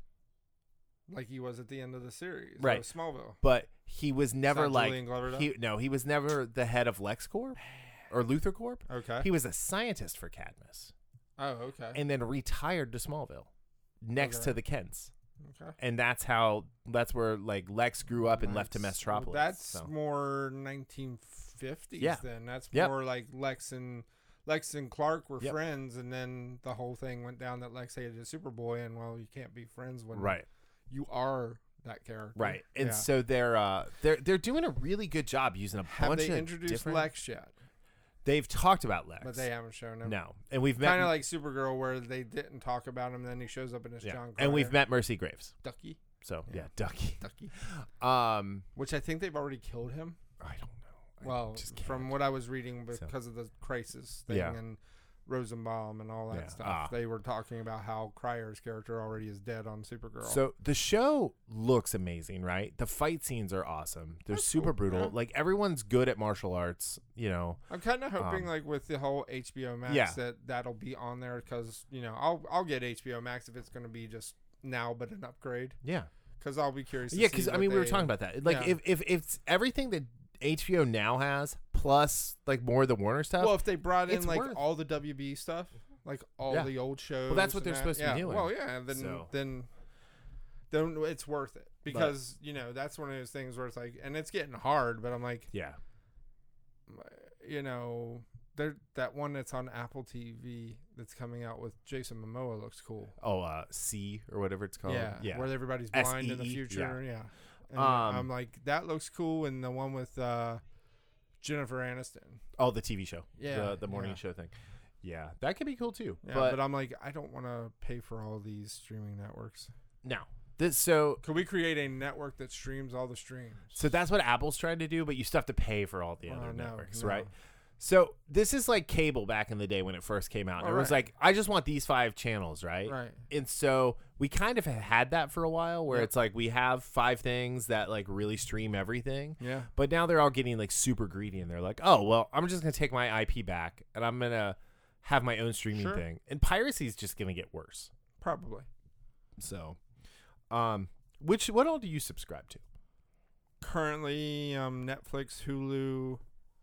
like he was at the end of the series, Right. of Smallville. but he was never not like Julian Glover, though? he. No, he was never the head of LexCorp or Luthor Corp. Okay. He was a scientist for Cadmus, oh, okay. and then retired to Smallville, next Okay. to the Kents. okay. And that's how that's where like Lex grew up and left to That's- Mestropolis. That's so. more nineteen fifties. Yeah. Then that's Yep. more like Lex and Lex and Clark were Yep. friends, and then the whole thing went down that Lex hated Superboy, and well, you can't be friends when right, you are that character. right. And Yeah. so they're uh they're they're doing a really good job using a have bunch they of introduced different. Lex yet? They've talked about Lex, But they haven't shown him. no, and we've met Kind of like Supergirl, where they didn't talk about him, then he shows up in his yeah, John. and we've Cryer. met Mercy Graves. Ducky. So yeah, Yeah. Ducky. Ducky. Um, Which I think they've already killed him. I don't know. I Well, just can't. from what I was reading, So- because of the crisis thing Yeah. and Rosenbaum and all that Yeah. stuff, Ah. they were talking about how Cryer's character already is dead on Supergirl. So the show looks amazing, right? The fight scenes are awesome. They're That's super cool, brutal. yeah. Like everyone's good at martial arts, you know. I'm kind of hoping, um, like with the whole H B O Max, Yeah. that that'll be on there, because you know I'll I'll get H B O Max if it's going to be just now but an upgrade, Yeah. because I'll be curious. To Yeah, see because I what mean, we were they- talking about that. Like, Yeah. if, if if it's everything that H B O now has, plus like more of the Warner stuff. Well, if they brought in it's like worth- all the W B stuff, like all Yeah. the old shows. Well, that's what and they're that, supposed to be yeah. doing. Well, yeah, then So- then then it's worth it, because you know that's one of those things where it's like, and it's getting hard, but I'm like, yeah, you know, there that one that's on Apple T V that's coming out with Jason Momoa looks cool. oh, uh, C or whatever it's called. yeah, yeah. where everybody's blind in the S E E, future. Yeah, And Um, I'm like, that looks cool, and the one with uh, Jennifer Aniston. Oh, the T V show. Yeah, the, the morning yeah. show thing. Yeah, that could be cool too. Yeah, but, but I'm like, I don't want to pay for all these streaming networks. no, this so Could we create a network that streams all the streams? so that's what Apple's trying to do, but you still have to pay for all the Oh, other no, networks, no. right? So this is like cable back in the day when it first came out. And Oh, it was right. like, I just want these five channels, right? Right. And so we kind of had that for a while, where Yep. it's like we have five things that like really stream everything. Yeah. But now they're all getting like super greedy, and they're like, oh, well, I'm just going to take my I P back and I'm going to have my own streaming Sure. thing. And piracy is just going to get worse. Probably. So, um, which, what all do you subscribe to? Currently, um, Netflix, Hulu,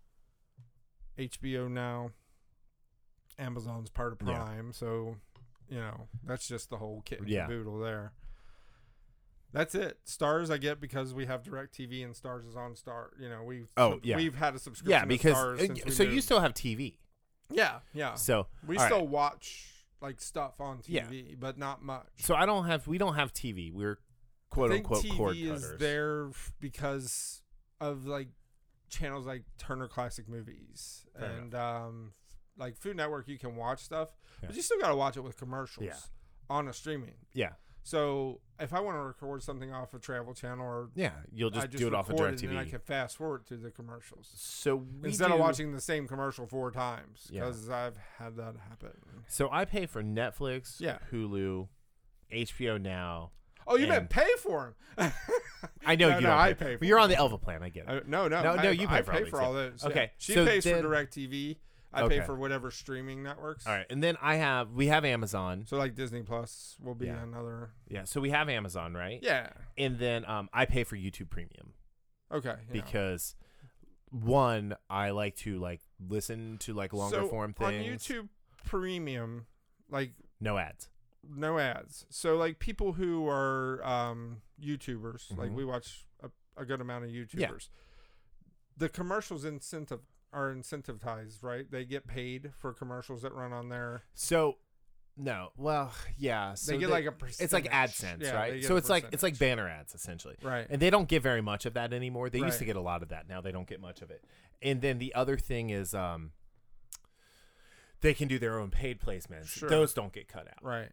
H B O Now, Amazon's part of Yeah. Prime, so you know that's just the whole kit and Yeah. caboodle there. That's it. Stars I get because we have DirecTV, and Stars is on Star. You know we Oh, yeah. we've had a subscription. Yeah, to because, Stars uh, since we so you moved. still have T V. yeah yeah So, we all right. still watch like stuff on T Yeah. V, but not much. So I don't have, we don't have T V. We're quote I think unquote T V cord is cutters. there f- because of like channels like Turner Classic Movies Fair and um, like Food Network. You can watch stuff, Yeah. but you still got to watch it with commercials Yeah. on a streaming. Yeah. So if I want to record something off a Travel Channel, or Yeah. You'll just, I just do it off of record it and then I DirecTV. can fast forward to the commercials So we instead do, of watching the same commercial four times, Yeah. because I've had that happen. So I pay for Netflix, Yeah. Hulu, H B O Now. Oh, you And- meant pay for them? I know No, you no, don't. I pay. pay for Well, you're on them. the Elva plan. I get it. Uh, no, no, No, I, no, you pay I for pay all these, for yeah. all those. Okay, yeah. She so pays then- for DirecTV. I Okay. pay for whatever streaming networks. All right, and then I have we have Amazon. So like Disney Plus will be Yeah. another. Yeah, so we have Amazon, right? Yeah. And then um, I pay for YouTube Premium Okay. yeah. because one, I like to like listen to like longer so form on things. YouTube Premium, like No ads. no ads. So like people who are um, YouTubers, like Mhm. we watch a, a good amount of YouTubers. The commercials incentive are incentivized, right? They get paid for commercials that run on there. So, no. Well, yeah. So They get like a it's like percentage. AdSense, Yeah, they right? get So a it's like it's like percentage. banner ads essentially. Right. And they don't get very much of that anymore. They used to Right. get a lot of that. Now they don't get much of it. And then the other thing is um they can do their own paid placements. Sure. Those don't get cut out. Right.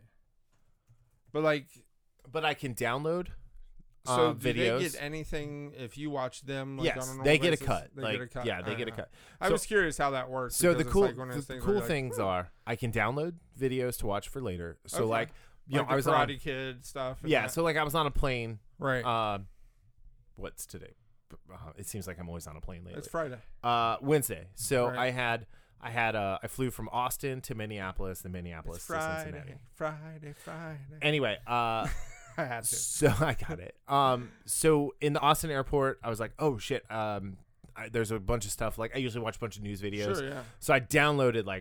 But like, But I can download so um, do videos. they get anything if you watch them? Like, yes, on a normal they get a basis? cut. They like get a cut. yeah, they I get a know. cut. I So- was curious how that works. So the because it's cool like one of the, those things the where cool you're things like, "Hmm." are I can download videos to watch for later. So Okay. like you like know I the was Karate on Kid stuff. and yeah. that. So like I was on a plane. right. Uh, what's today? Uh, it seems like I'm always on a plane lately. It's Friday. Uh, Wednesday. So Right. I had I had uh, I flew from Austin to Minneapolis, then Minneapolis It's to Friday. Cincinnati. Friday. Friday. Anyway, uh, I had to. so I got it. Um, so in the Austin airport, I was like, oh shit. Um, I, there's a bunch of stuff. Like I usually watch a bunch of news videos. Sure. Yeah. So I downloaded like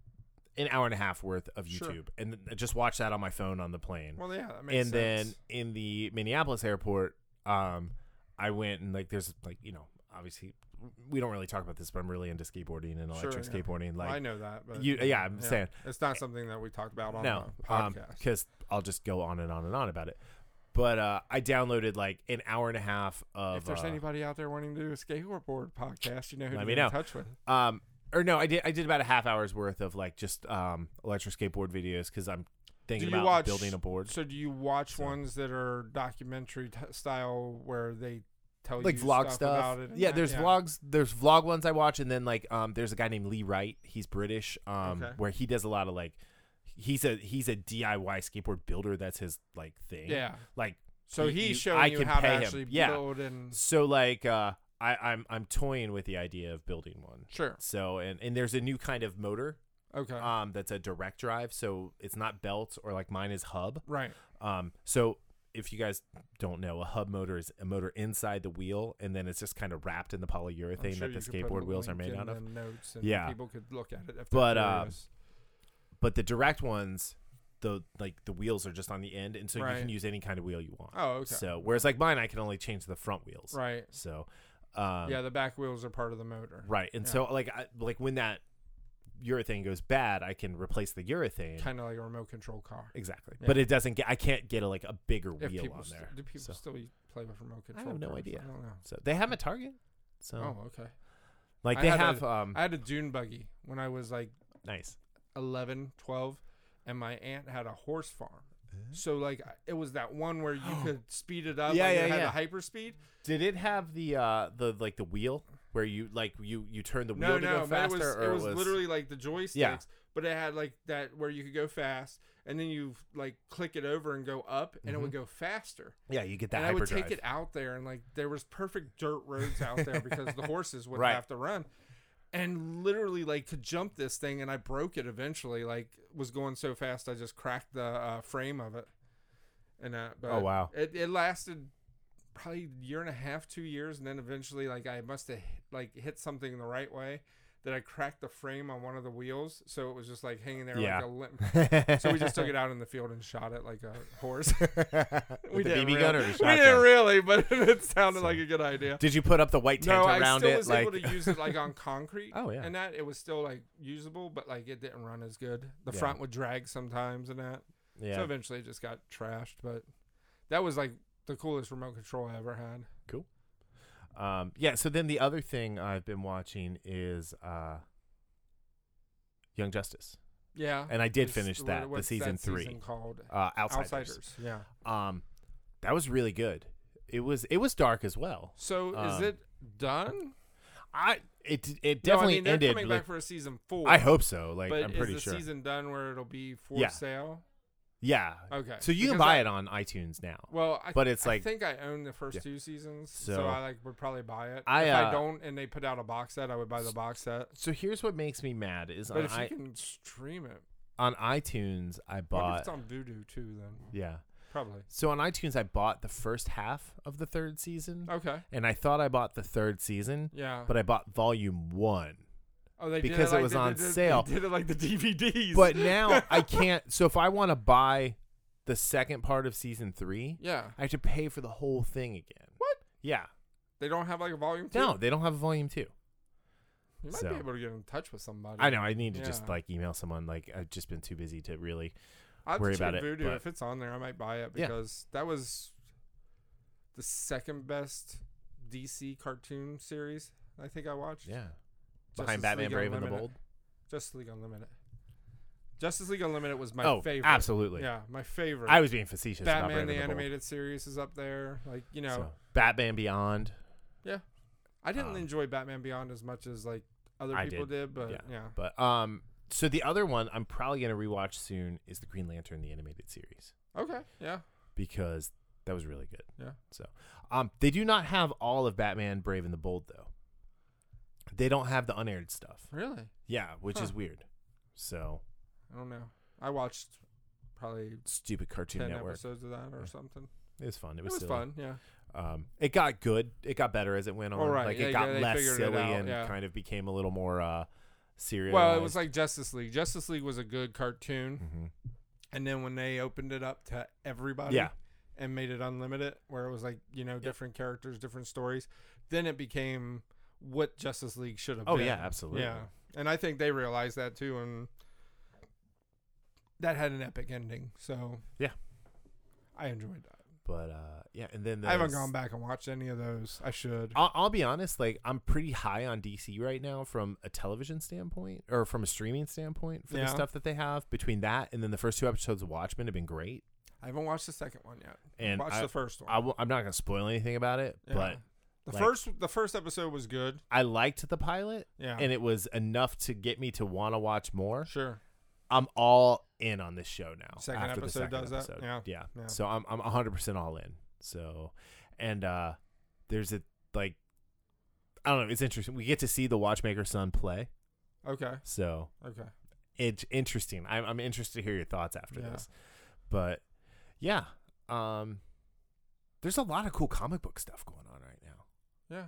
an hour and a half worth of Sure. YouTube, and th- just watched that on my phone on the plane. Well, yeah. That makes And sense. then in the Minneapolis airport, um, I went and like there's like you know obviously we don't really talk about this, but I'm really into skateboarding and Sure, electric yeah. skateboarding. Like Well, I know that. But you, yeah, I'm saying it's not something that we talked about on no, the podcast. because I'll just go on and on and on about it. But uh, I downloaded like an hour and a half of. if there's uh, anybody out there wanting to do a skateboard podcast, you know who Let to me get know. in touch with. um, or no, I did. I did about a half hour's worth of like just um electric skateboard videos because I'm thinking Do you about watch- building a board. So do you watch So- ones that are documentary t- style where they tell Like you vlog stuff, stuff. about it? and Yeah, that? there's yeah. vlogs. There's vlog ones I watch, and then like um, there's a guy named Lee Wright. He's British. Um, Okay. where he does a lot of like, he's a he's a D I Y skateboard builder. That's his like thing. Yeah. Like So you- he's you- showing I you can how to pay him. actually Yeah. build and so like uh, I I'm I'm toying with the idea of building one. sure. So and and there's a new kind of motor. Okay. Um, that's a direct drive. So it's not belt or like mine is hub. right. Um, so if you guys don't know, a hub motor is a motor inside the wheel, and then it's just kind of wrapped in the I'm polyurethane sure that the you could put skateboard a wheels are link made in out of. the Notes and Yeah. people could look at it if But, they're um, curious. But the direct ones, the like the wheels are just on the end, and so you Right. can use any kind of wheel you want. Oh, okay. So whereas like mine, I can only change the front wheels. right. So, um, Yeah, the back wheels are part of the motor. right. And Yeah. so like I, like when that urethane goes bad, I can replace the urethane. Kind of like a remote control car. Exactly. Yeah. But it doesn't get. I can't get a, like a bigger If wheel people on st- there. do people So- still play with remote I control? have no cars? idea. I don't know. So they have a Target. So Oh, okay. like I they had a- have um I had a dune buggy when I was like nice. eleven, twelve, and my aunt had a horse farm. So like I- it was that one where you could speed it up. Yeah, like yeah, it had yeah. the hyper speed. Did it have the uh the like the wheel where you like you you turn the wheel No, to no, go but it faster, was or it was, literally like the joysticks, Yeah. but it had like that where you could go fast, and then you like click it over and go up, and it would go faster. yeah, you get that and I would hyperdrive. take it out there, and like there was perfect dirt roads out there because the horses wouldn't Right. have to run, and literally like could jump this thing, and I broke it eventually. Like was going so fast, I just cracked the uh, frame of it, and uh, but Oh, wow. it it lasted probably a year and a half, two years, and then eventually like I must have like hit something the right way that I cracked the frame on one of the wheels, so it was just like hanging there Yeah. like a limp. So we just took it out in the field and shot it like a horse. With we the didn't B B really, gun or the we shotgun? didn't really, but it sounded So- like a good idea. Did you put up the white tent No, I around still it? was like able to use it like on concrete. Oh, yeah. and that it was still like usable, but like it didn't run as good. The Yeah. front would drag sometimes and that. yeah. So eventually it just got trashed. But that was like the coolest remote control I ever had. Um, yeah. So then the other thing I've been watching is uh, Young Justice, Yeah, and I did It's- finish what- that the what's season that three. season called Uh, Outsiders. Outsiders. Yeah. Um, that was really good. It was it was dark as well. So is Um, it done? I it it No, I definitely mean, they're ended. coming like- back for a season four. I hope so. Like but I'm is pretty the sure. season done where it'll be for Yeah. sale? Yeah. Okay. So you can Because buy I- it on iTunes now. Well, I, But it's I like- think I own the first Yeah. two seasons, so, So- I like would probably buy it. I, if uh, I don't, and they put out a box set, I would buy the box set. So here's what makes me mad is But on if I, you can stream it, on iTunes I what if bought it's on Vudu too? Then yeah. probably. So on iTunes, I bought the first half of the third season, Okay. and I thought I bought the third season, Yeah. but I bought volume one. Oh, they because did it, it like was they on did, sale. They did it like the D V Ds. But now I can't. So if I want to buy the second part of season three, yeah. I have to pay for the whole thing again. What? Yeah. They don't have like a volume two? No, they don't have a volume two. You might so. be able to get in touch with somebody. I know. I need to Yeah. just like email someone. Like I've just been too busy to really. I'll worry check about it, Voodoo. but- If it's on there, I might buy it Yeah. because that was the second best D C cartoon series I think I watched. Yeah. Justice Behind Batman League Brave and the Unlimited. Bold. Justice League Unlimited. Justice League Unlimited was my Oh, favorite. absolutely. Yeah, my favorite. I was being facetious about Batman Brave the and the Bold. animated series is up there. Like you know, So, Batman Beyond. I didn't um, enjoy Batman Beyond as much as like other I people did, did, but yeah. yeah. But um, so the other one I'm probably gonna rewatch soon is the Green Lantern the animated series Okay, yeah. because that was really good. Yeah. So, um, they do not have all of Batman Brave and the Bold though. They don't have the unaired stuff. Really? Yeah, which Huh. is weird. So I don't know. I watched probably stupid Cartoon ten Network. episodes of that or Yeah. something. It was fun. It It was, was, silly. fun, yeah. Um, it got good. It got better as it went on. Oh, right. Like Yeah, it got yeah, they less figured it silly out, and yeah. kind of became a little more uh, serious. Well, it was like Justice League. Justice League was a good cartoon, hmm and then when they opened it up to everybody, Yeah. and made it unlimited, where it was like you know different characters, different stories, then it became what Justice League should have Oh been. yeah, absolutely. Yeah, and I think they realized that too, and that had an epic ending. So Yeah. I enjoyed that. But uh, yeah, and then I haven't there's- gone back and watched any of those. I should. I'll, I'll be honest. Like I'm pretty high on D C right now from a television standpoint or from a streaming standpoint for Yeah. the stuff that they have. Between that and then the first two episodes of Watchmen have been great. I haven't watched the second one yet. And watched I- the first one. I w- I'm not gonna spoil anything about it, Yeah. but the like- first the first episode was good. I liked the pilot, Yeah, and it was enough to get me to want to watch more. sure. I'm all in on this show now. Second after the episode second does that? episode. Yeah. yeah. Yeah. So I'm I'm one hundred percent all in. So, and uh, there's a like, I don't know. It's interesting. We get to see the Watchmaker's son play. Okay. So Okay. it's interesting. I'm I'm interested to hear your thoughts after Yeah. this. But yeah, um, there's a lot of cool comic book stuff going on right now. Yeah.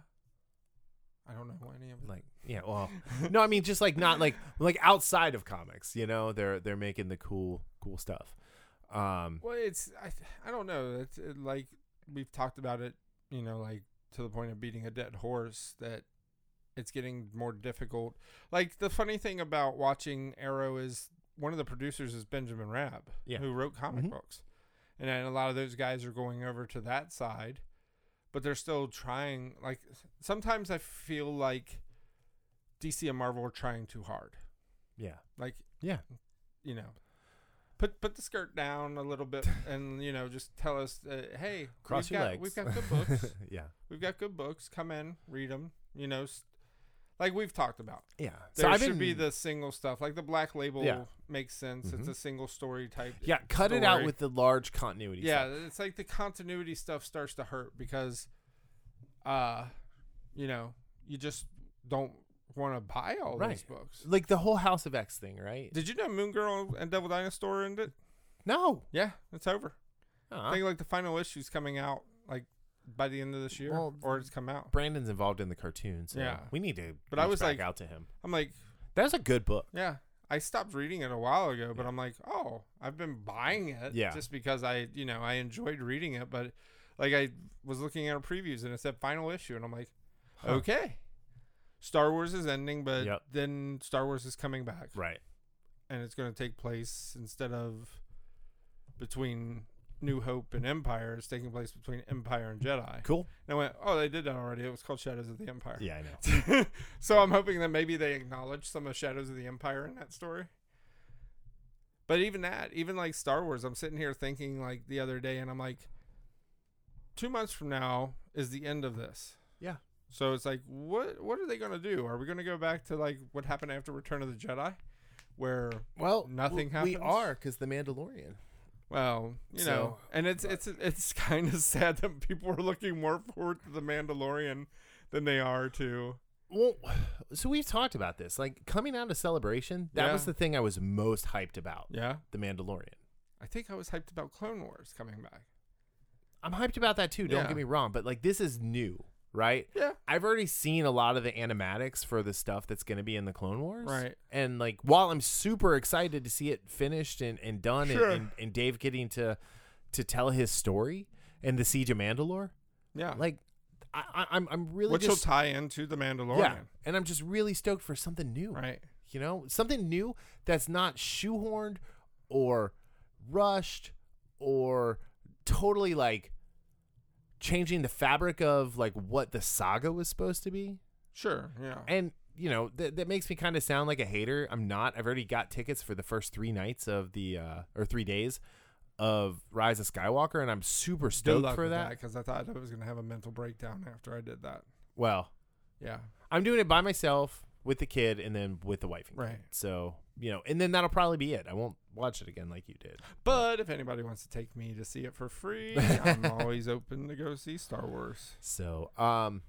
I don't know any of it. Like, yeah, well, no, I mean just like not like like outside of comics. You know, they're they're making the cool cool stuff. Um, Well, it's I I don't know. It's it, like we've talked about it, you know, like to the point of beating a dead horse that it's getting more difficult. Like the funny thing about watching Arrow is one of the producers is Benjamin Rabb, Yeah. who wrote comic Mhm. books. And then a lot of those guys are going over to that side, but they're still trying. Like sometimes I feel like D C and Marvel are trying too hard. yeah, Like yeah. you know, put put the skirt down a little bit, and you know, just tell us, uh, hey, Cross we've your got legs. we've got good books, yeah, we've got good books. Come in, read them. You know, s- like we've talked about. yeah. There so I've should been, be the single stuff, like the Black Label Yeah. makes sense. It's Mhm. a single story type. yeah. Cut it out story. with the large continuity. Yeah, stuff. it's like the continuity stuff starts to hurt because, uh, you know, you just don't want to buy all those Right. books. like the whole House of X thing, right? Did you know Moon Girl and Devil Dinosaur ended? No, Yeah, it's over. I uh think like the final issue's coming out like by the end of this year, Well, or it's come out. Brandon's involved in the cartoon, so Yeah. we need to. But I reach was back like- out to him. I'm like, That's a good book. yeah, I stopped reading it a while ago, but Yeah. I'm like, oh, I've been buying it, Yeah. just because I, you know, I enjoyed reading it. But like I was looking at previews and it said final issue, and I'm like, Huh. okay, Star Wars is ending, but Yep. then Star Wars is coming back, Right. and it's going to take place instead of between New Hope and Empire. It's taking place between Empire and Jedi. Cool. And I went, oh, they did that already. It was called Shadows of the Empire. Yeah, I know. So I'm hoping that maybe they acknowledge some of Shadows of the Empire in that story. But even that, even like Star Wars, I'm sitting here thinking like the other day, and I'm like, two months from now is the end of this. Yeah. So it's like, what what are they going to do? Are we going to go back to like what happened after Return of the Jedi, where Well, Nothing w- We happens? are because the Mandalorian. well, you So- know, and it's it's it's kind of sad that people are looking more forward to the Mandalorian than they are to. Well, so we've talked about this. Like coming out of Celebration, that Yeah. was the thing I was most hyped about. Yeah, The Mandalorian. I think I was hyped about Clone Wars coming back. I'm hyped about that too. Don't Yeah. get me wrong, but like this is new, right? Yeah. I've already seen a lot of the animatics for the stuff that's going to be in the Clone Wars. Right. And like, while I'm super excited to see it finished and, and done Sure. and, and, and Dave getting to to tell his story and the Siege of Mandalore, Yeah. like I, I, I'm I'm really Which just will tie into The Mandalorian. yeah, and I'm just really stoked for something new. Right. You know, something new that's not shoehorned or rushed or totally like changing the fabric of like what the saga was supposed to be. Sure. Yeah. And you know, th- that makes me kind of sound like a hater. I'm not. I've already got tickets for the first three nights of the uh or three days of Rise of Skywalker, and I'm super Good stoked luck for with that. because I thought I was going to have a mental breakdown after I did that. Well, Yeah. I'm doing it by myself with the kid and then with the wife and kid. Right. So, you know, and then that'll probably be it. I won't watch it again like you did. But if anybody wants to take me to see it for free, I'm always open to go see Star Wars. So, um,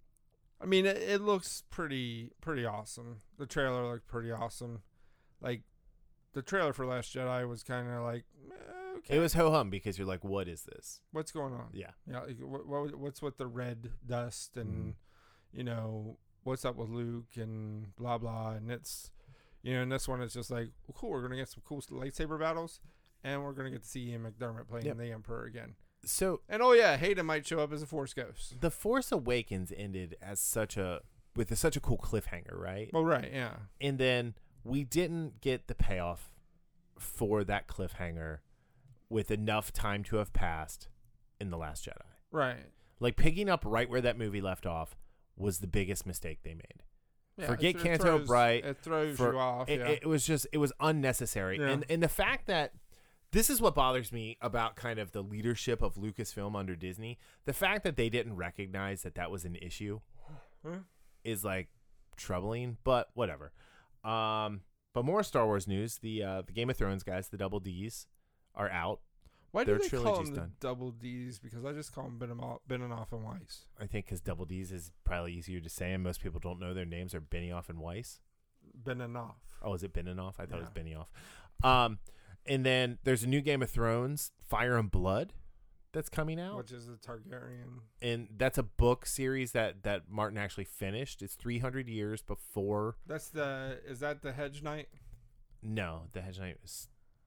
I mean, it, it looks pretty pretty awesome. The trailer looked pretty awesome. Like, the trailer for Last Jedi was kind of like, eh, okay, it was ho hum because you're like, what is this? what's going on? Yeah. Yeah, like, what, what what's with the red dust and Mhm. you know what's up with Luke and blah blah, and it's you know, and this one is just like, well, cool, we're gonna get some cool lightsaber battles, and we're gonna get to see Ian McDermott playing Yep. the Emperor again. So, And oh yeah, Hayden might show up as a Force ghost. The Force Awakens ended as such a with a, such a cool cliffhanger, right? Well, right, yeah, And then we didn't get the payoff for that cliffhanger with enough time to have passed in The Last Jedi. right. Like picking up right where that movie left off was the biggest mistake they made. Yeah, Forget it, it Canto throws, Bright It throws for- you off. It, yeah. it was just it was unnecessary. Yeah. And and the fact that this is what bothers me about kind of the leadership of Lucasfilm under Disney. The fact that they didn't recognize that that was an issue Huh? is like troubling, but whatever. Um, but more Star Wars news. The uh, the Game of Thrones guys, the Double D's, are out. Why do their they call trilogy's them the done. double D's? Because I just call them Benioff, Benioff and Weiss. I think because Double D's is probably easier to say, and most people don't know their names are Benioff and Weiss. Benioff. Oh, is it Benioff? I thought it was Yeah. Benioff. Um, and then there's a new Game of Thrones, Fire and Blood, that's coming out, Which is a Targaryen. and that's a book series that that Martin actually finished. It's three hundred years before. That's the. Is that the Hedge Knight? No, the Hedge Knight is.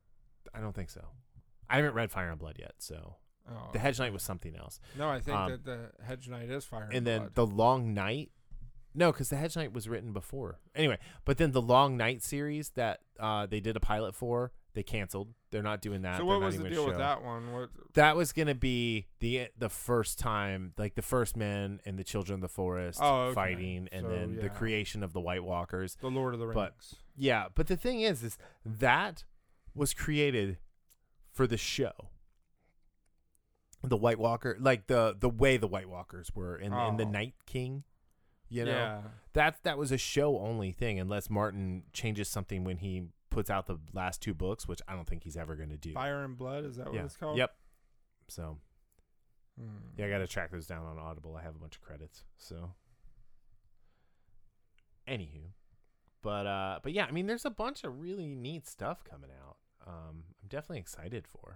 I don't think so. I haven't read Fire and Blood yet, so Oh. the Hedge Knight was something else. No, I think um, that the Hedge Knight is Fire and, And then Blood. the Long Night. No, because the Hedge Knight was written before. Anyway, but then the Long Night series that uh, they did a pilot for, they canceled. They're not doing that. So They're what not was the even deal a with show. that one? What? That was gonna be the the first time, like the first men and the children of the forest Oh, okay. fighting, and So, then the yeah. creation of the White Walkers. The Lord of the Rings. But- Yeah, but the thing is, is that was created for the show. The White Walker, like the the way the White Walkers were in, in the Oh. Night King. You know, yeah. that that was a show only thing, unless Martin changes something when he puts out the last two books, which I don't think he's ever going to do. Fire and Blood. Is that what yeah. it's called? Yep. So Hmm. yeah, I got to track those down on Audible. I have a bunch of credits. So, anywho, but uh, but yeah, I mean, there's a bunch of really neat stuff coming out. Um, I'm definitely excited for.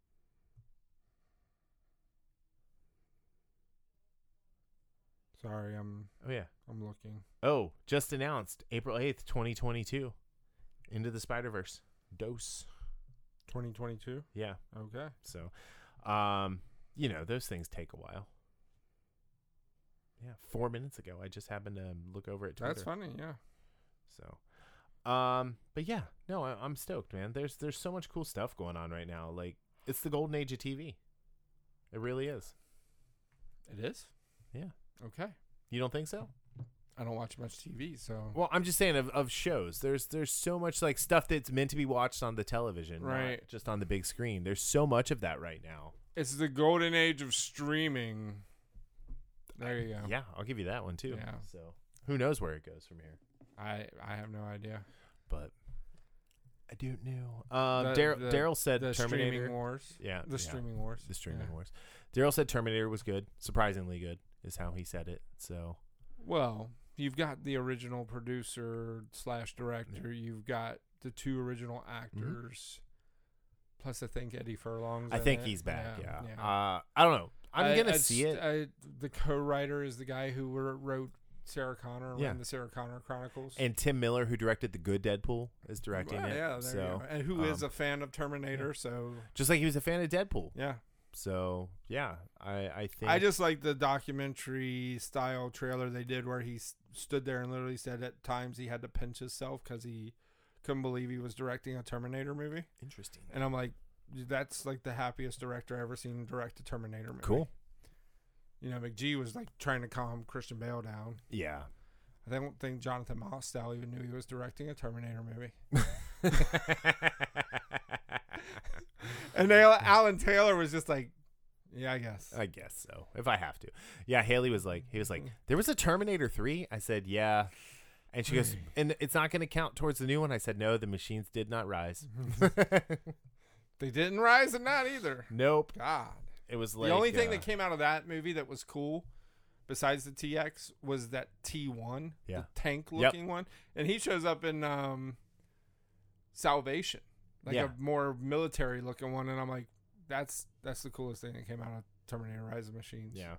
Sorry, I'm Oh yeah. I'm looking. Oh, just announced April eighth, twenty twenty-two. Into the Spider-Verse. Dose. twenty twenty-two. Yeah. Okay. So, um, you know, those things take a while. Yeah, four minutes ago, I just happened to look over at Twitter. That's funny. Yeah. So, um, but yeah, no, I, I'm stoked, man. There's there's so much cool stuff going on right now. Like, it's the golden age of T V. It really is. It is. Yeah. Okay. You don't think so? I don't watch much T V, so Well, I'm just saying of, of shows. There's there's so much like stuff that's meant to be watched on the television, not Right. just on the big screen. There's so much of that right now. it's the golden age of streaming. There you go. Yeah, I'll give you that one too. Yeah. So who knows where it goes from here? I I have no idea. But I don't know. Um, The- Daryl the- Daryl said The Terminator. streaming wars. Yeah, The yeah, streaming wars. the streaming Yeah. wars. Daryl said Terminator was good, surprisingly good, is how he said it. So Well, you've got the original producer slash director. You've got the two original actors. Plus, I think Eddie Furlong's I in think it. he's back. Yeah. yeah. Uh, I don't know. I'm I- gonna I see it. I, the co-writer is the guy who wr- wrote Sarah Connor, Yeah. ran the Sarah Connor Chronicles. And Tim Miller, who directed the Good Deadpool, is directing Well, it. yeah, there so you go. And who is um, a fan of Terminator, so just like he was a fan of Deadpool. yeah. So yeah, I I think I just like the documentary style trailer they did where he s- stood there and literally said at times he had to pinch himself because he couldn't believe he was directing a Terminator movie. interesting. And I'm like, that's like the happiest director I ever seen direct a Terminator movie. Cool. You know, McGee was like trying to calm Christian Bale down. Yeah. I don't think Jonathan Mostow even knew he was directing a Terminator movie. And they, Alan Taylor was just like, yeah, I guess. I guess so. If I have to. Yeah, Haley was like, he was like, there was a Terminator three. I said, yeah. And she goes, and it's not going to count towards the new one. I said, no, the machines did not rise. They didn't rise in that either. Nope. God. It was like The only thing uh, that came out of that movie that was cool, besides the T X, was that T one, Yeah. the tank-looking one. And he shows up in um, Salvation, like Yeah. a more military-looking one. And I'm like, that's that's the coolest thing that came out of Terminator Rise of Machines. Yeah.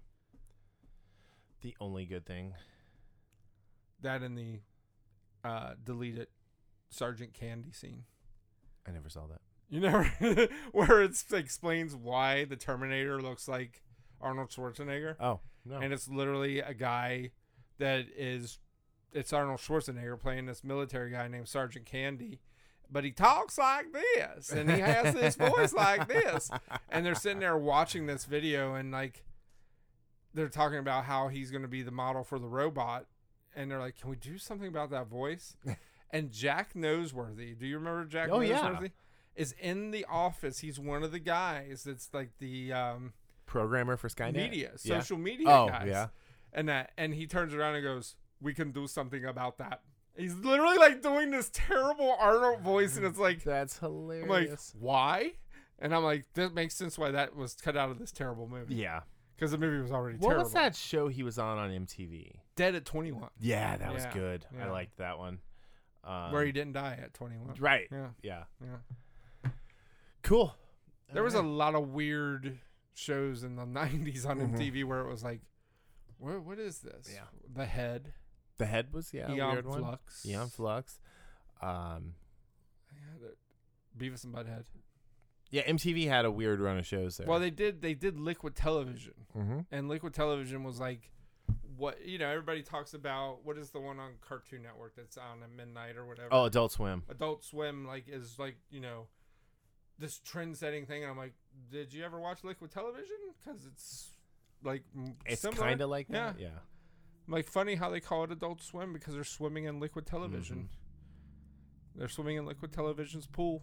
The only good thing. That and the uh, deleted Sergeant Candy scene. I never saw that. You never, where it explains why the Terminator looks like Arnold Schwarzenegger. Oh, no. And it's literally a guy that is, it's Arnold Schwarzenegger playing this military guy named Sergeant Candy, but he talks like this and he has this voice like this. And they're sitting there watching this video and like, they're talking about how he's going to be the model for the robot. And they're like, can we do something about that voice? And Jack Noseworthy, do you remember Jack Oh, yeah. Noseworthy? Is in the office. He's one of the guys that's like the um, Programmer for Skynet? media, Yeah. social media Oh, guys. yeah. And that, and he turns around and goes, "We can do something about that." He's literally like doing this terrible Arnold voice, and it's like, That's I'm hilarious. like, why? And I'm like, that makes sense why that was cut out of this terrible movie. yeah. Because the movie was already What terrible. was that show he was on on M T V? Dead at twenty-one, Yeah, that was Yeah, good. I yeah. liked that one. Um, where he didn't die at twenty-one. Right. Yeah, Yeah. yeah. Cool. There was a Alright. lot of weird shows in the nineties on Mhm. M T V where it was like, what, what is this? Yeah. The Head. The Head was, yeah, a Eon weird one. Flux. Eon Flux. Um, Yeah, the- Beavis and Butthead. yeah, M T V had a weird run of shows there. Well, they did. They did Liquid Television, mm-hmm. and Liquid Television was like, what you know. Everybody talks about what is the one on Cartoon Network that's on at midnight or whatever. Oh, Adult Swim. Adult Swim, like is like you know, this trend-setting thing. And I'm like, did you ever watch Liquid Television? Because it's like m- It's similar. kind of like that. Yeah. Like funny how they call it Adult Swim because they're swimming in Liquid Television. Mm-hmm. They're swimming in Liquid Television's pool.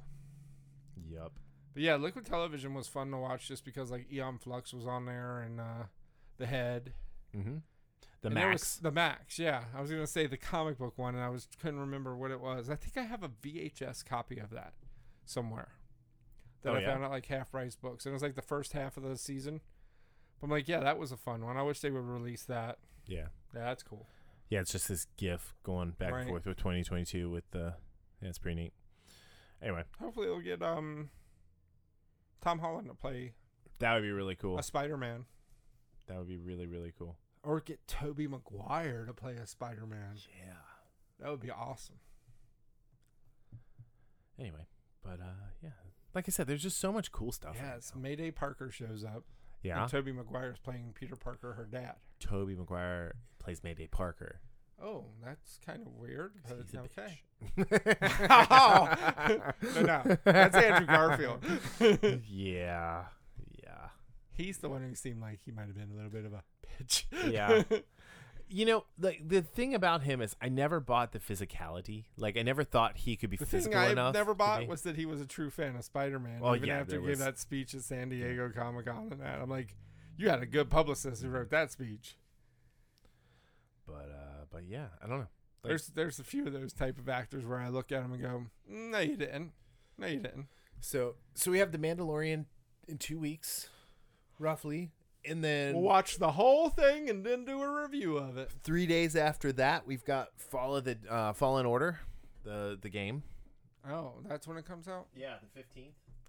Yup. But yeah, Liquid Television was fun to watch just because like Eon Flux was on there and uh, the Head. Mm-hmm. The And there Max. was- the Max, yeah. I was gonna say the comic book one, and I was couldn't remember what it was. I think I have a V H S copy of that somewhere that Oh, I yeah? found at like Half Price Books, and it was like the first half of the season. But I'm like, yeah, that was a fun one. I wish they would release that. Yeah. Yeah, that's cool. Yeah, it's just this GIF going back Right. and forth with twenty twenty-two with the. Yeah, it's pretty neat. Anyway, Hopefully, they'll get um Tom Holland to play that would be really cool. a Spider-Man, That would be really, really cool. or get Tobey Maguire to play a Spider-Man. Yeah. That would be awesome. Anyway, but uh, yeah, like I said, there's just so much cool stuff. right Yes, now. Mayday Parker shows up. Yeah. And Tobey Maguire's playing Peter Parker, her dad. Toby Maguire plays Mayday Parker. Oh, that's kind of weird. But He's a okay. bitch. no, no, that's Andrew Garfield. yeah. Yeah. He's the one who seemed like he might have been a little bit of a bitch. Yeah. You know, the the thing about him is I never bought the physicality. Like I never thought he could be The thing physical I enough. never to bought be- was that he was a true fan of Spider-Man. Well, even yeah, after there he gave was- that speech at San Diego Comic-Con and that. I'm like, you had a good publicist who wrote that speech. But uh, but yeah, I don't know. Like- there's there's a few of those type of actors where I look at them and go, no, you didn't. No, you didn't. So so we have the Mandalorian in two weeks, roughly, and then We'll watch the whole thing and then do a review of it. three days after that, we've got Fall of the uh, Fallen Order, the the game. Oh, that's when it comes out? Yeah, the fifteenth.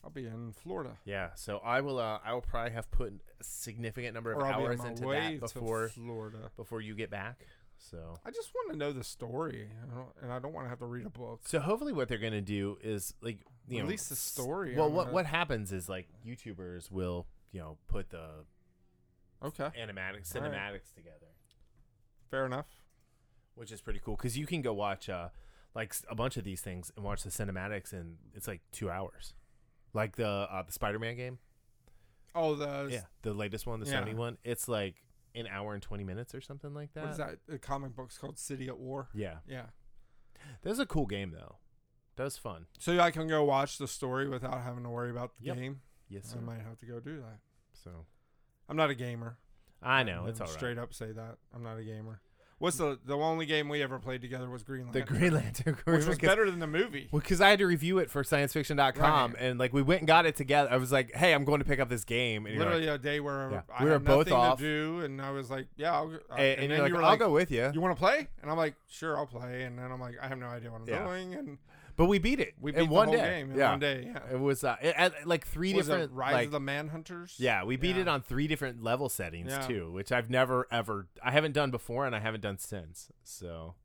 I'll be in Florida. Yeah, so I will. Uh, I will probably have put a significant number of Or I'll be on hours my into way that before to Florida. before you get back. So I just want to know the story, I don't, and I don't want to have to read a book. So hopefully, what they're gonna do is like you At know, least the story. Well, I'm what gonna- what happens is like YouTubers will you know put the Okay, animatics All right. cinematics together, fair enough. which is pretty cool because you can go watch uh like s- a bunch of these things and watch the cinematics, and it's like two hours, like the uh, the Spider-Man game. Oh, the Yeah, the latest one, the Yeah. Sony one. It's like an hour and twenty minutes or something like that. what is that? The comic book's called City at War. Yeah, Yeah. that's a cool game though. That was fun. So I can go watch the story without having to worry about the Yep. game. Yes, I sir. might have to go do that. So I'm not a gamer. I know I'm it's gonna all right. Straight up say that I'm not a gamer. What's the the only game we ever played together was Green The Lantern, Green Lantern, which was better than the movie. Well, because I had to review it for science fiction dot com, Right. and like we went and got it together. I was like, "Hey, I'm going to pick up this game," and you're Literally like, a day where Yeah. I We were had both nothing off. to do, and I was like, "Yeah," I'll, go. and, and then you're like, you were "I'll like, go with you." "You want to play?" And I'm like, "Sure, I'll play." And then I'm like, "I have no idea what I'm Yeah. doing," and But we beat it. we in beat one the whole day. game in yeah, one day. Yeah, it was uh, it, at, like three was different it Rise like of the Manhunters? yeah, we beat Yeah. it on three different level settings Yeah. too, which I've never ever I haven't done before, and I haven't done since. So,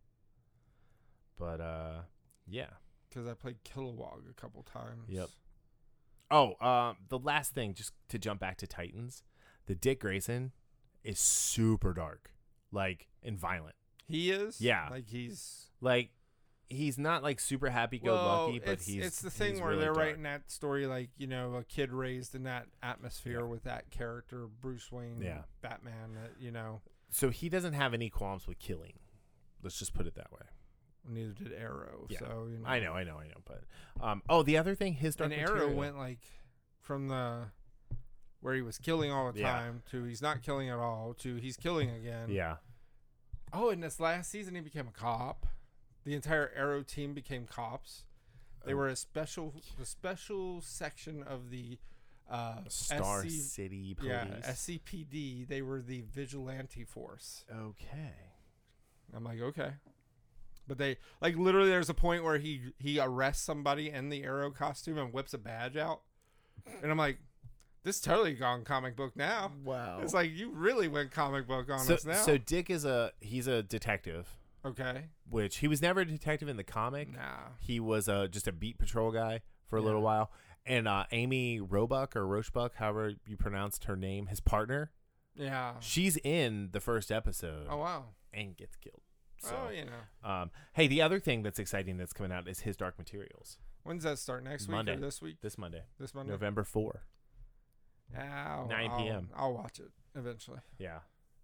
but uh, yeah. because I played Kilowog a couple times. Yep. Oh, um, the last thing, just to jump back to Titans, the Dick Grayson is super dark, like and violent. He is. Yeah. like he's. Like he's not like super happy-go-lucky, well, but it's, he's it's the thing he's where really they're dark. writing that story like, you know, a kid raised in that atmosphere Yeah. with that character, Bruce Wayne, Yeah. Batman, that, you know, So he doesn't have any qualms with killing. Let's just put it that way. neither did Arrow. Yeah. So, you know. I know, I know, I know. But um, oh, the other thing, his dark And Arrow material. went like from the where he was killing all the Yeah. time to he's not killing at all to he's killing again. Yeah, Oh, in this last season he became a cop. The entire Arrow team became cops. They Oh. were a special the special section of the uh Star S C City Police. yeah, S C P D. They were the vigilante force. Okay. I'm like, okay. But they like literally there's a point where he he arrests somebody in the Arrow costume and whips a badge out. And I'm like, this totally gone comic book now. Wow. It's like you really went comic book on so, us now. so Dick is a he's a detective, okay. which he was never a detective in the comic. Nah. He was uh, just a beat patrol guy for a Yeah. little while. And uh, Amy Roebuck or Rochebuck, however you pronounced her name, his partner, Yeah. she's in the first episode Oh wow. and gets killed. So, oh, you know. um, hey, the other thing that's exciting that's coming out is his Dark Materials When's that start? Next week Monday. or this week? this Monday, This Monday. November fourth. Yeah, I'll- nine p.m.. I'll, I'll watch it eventually. Yeah.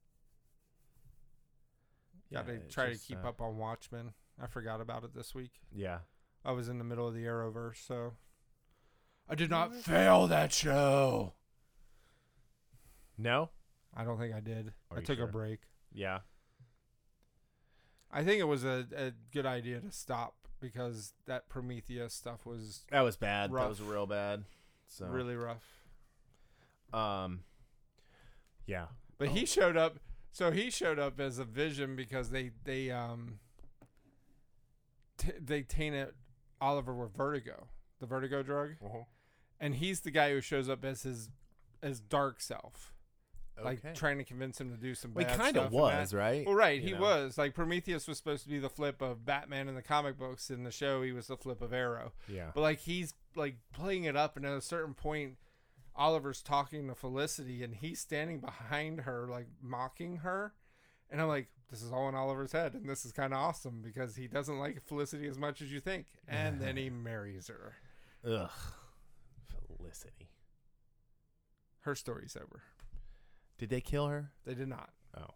Got to it try just, to keep uh, up on Watchmen. I forgot about it this week. Yeah. I was in the middle of the Arrowverse, so I did not fail that show. No? I don't think I did. Are I you took sure? a break. Yeah. I think it was a, a good idea to stop because that Prometheus stuff was That was bad. Rough. That was real bad. So really rough. um yeah. But Oh. he showed up. So he showed up as a Vision because they they um t- they tainted Oliver with vertigo, the vertigo drug, Uh-huh. and he's the guy who shows up as his as dark self, like Okay. trying to convince him to do some Well, bad he kind stuff of and was, that. right? Well, right, You he know? was. Like Prometheus was supposed to be the flip of Batman in the comic books. In the show, he was the flip of Arrow. Yeah. But like he's like playing it up, and at a certain point, Oliver's talking to Felicity, and he's standing behind her, like mocking her. And I'm like, this is all in Oliver's head, and this is kind of awesome because he doesn't like Felicity as much as you think. And then he marries her. Ugh. Felicity. Her story's over. Did they kill her? They did not. Oh.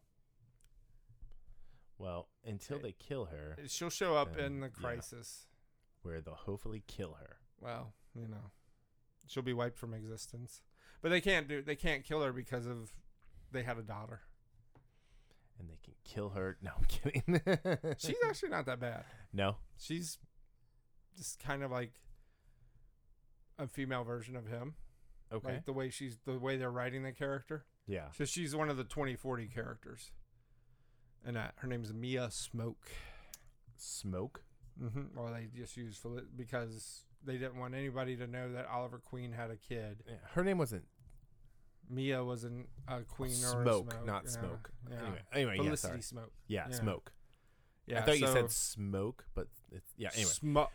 Well, until Okay. they kill her, She'll show up Then, in the yeah. crisis. where they'll hopefully kill her. Well, you know, she'll be wiped from existence. But they can't do. They can't kill her because of they had a daughter. And they can kill her. No, I'm kidding. She's actually not that bad. No? She's just kind of like a female version of him. Okay. Like the way she's the way they're writing the character. yeah. So she's one of the twenty forty characters. And that her name's Mia Smoke. Smoke? Mm-hmm. Or they just use Fel- because they didn't want anybody to know that Oliver Queen had a kid. Yeah, her name wasn't Mia wasn't a queen or a Smoke, Smoke. not yeah, Smoke. Yeah. Anyway, anyway, yeah, Felicity sorry. Smoke. Yeah, Yeah. Smoke. Yeah, I thought you so- said smoke, but it's yeah. Anyway, Smoke.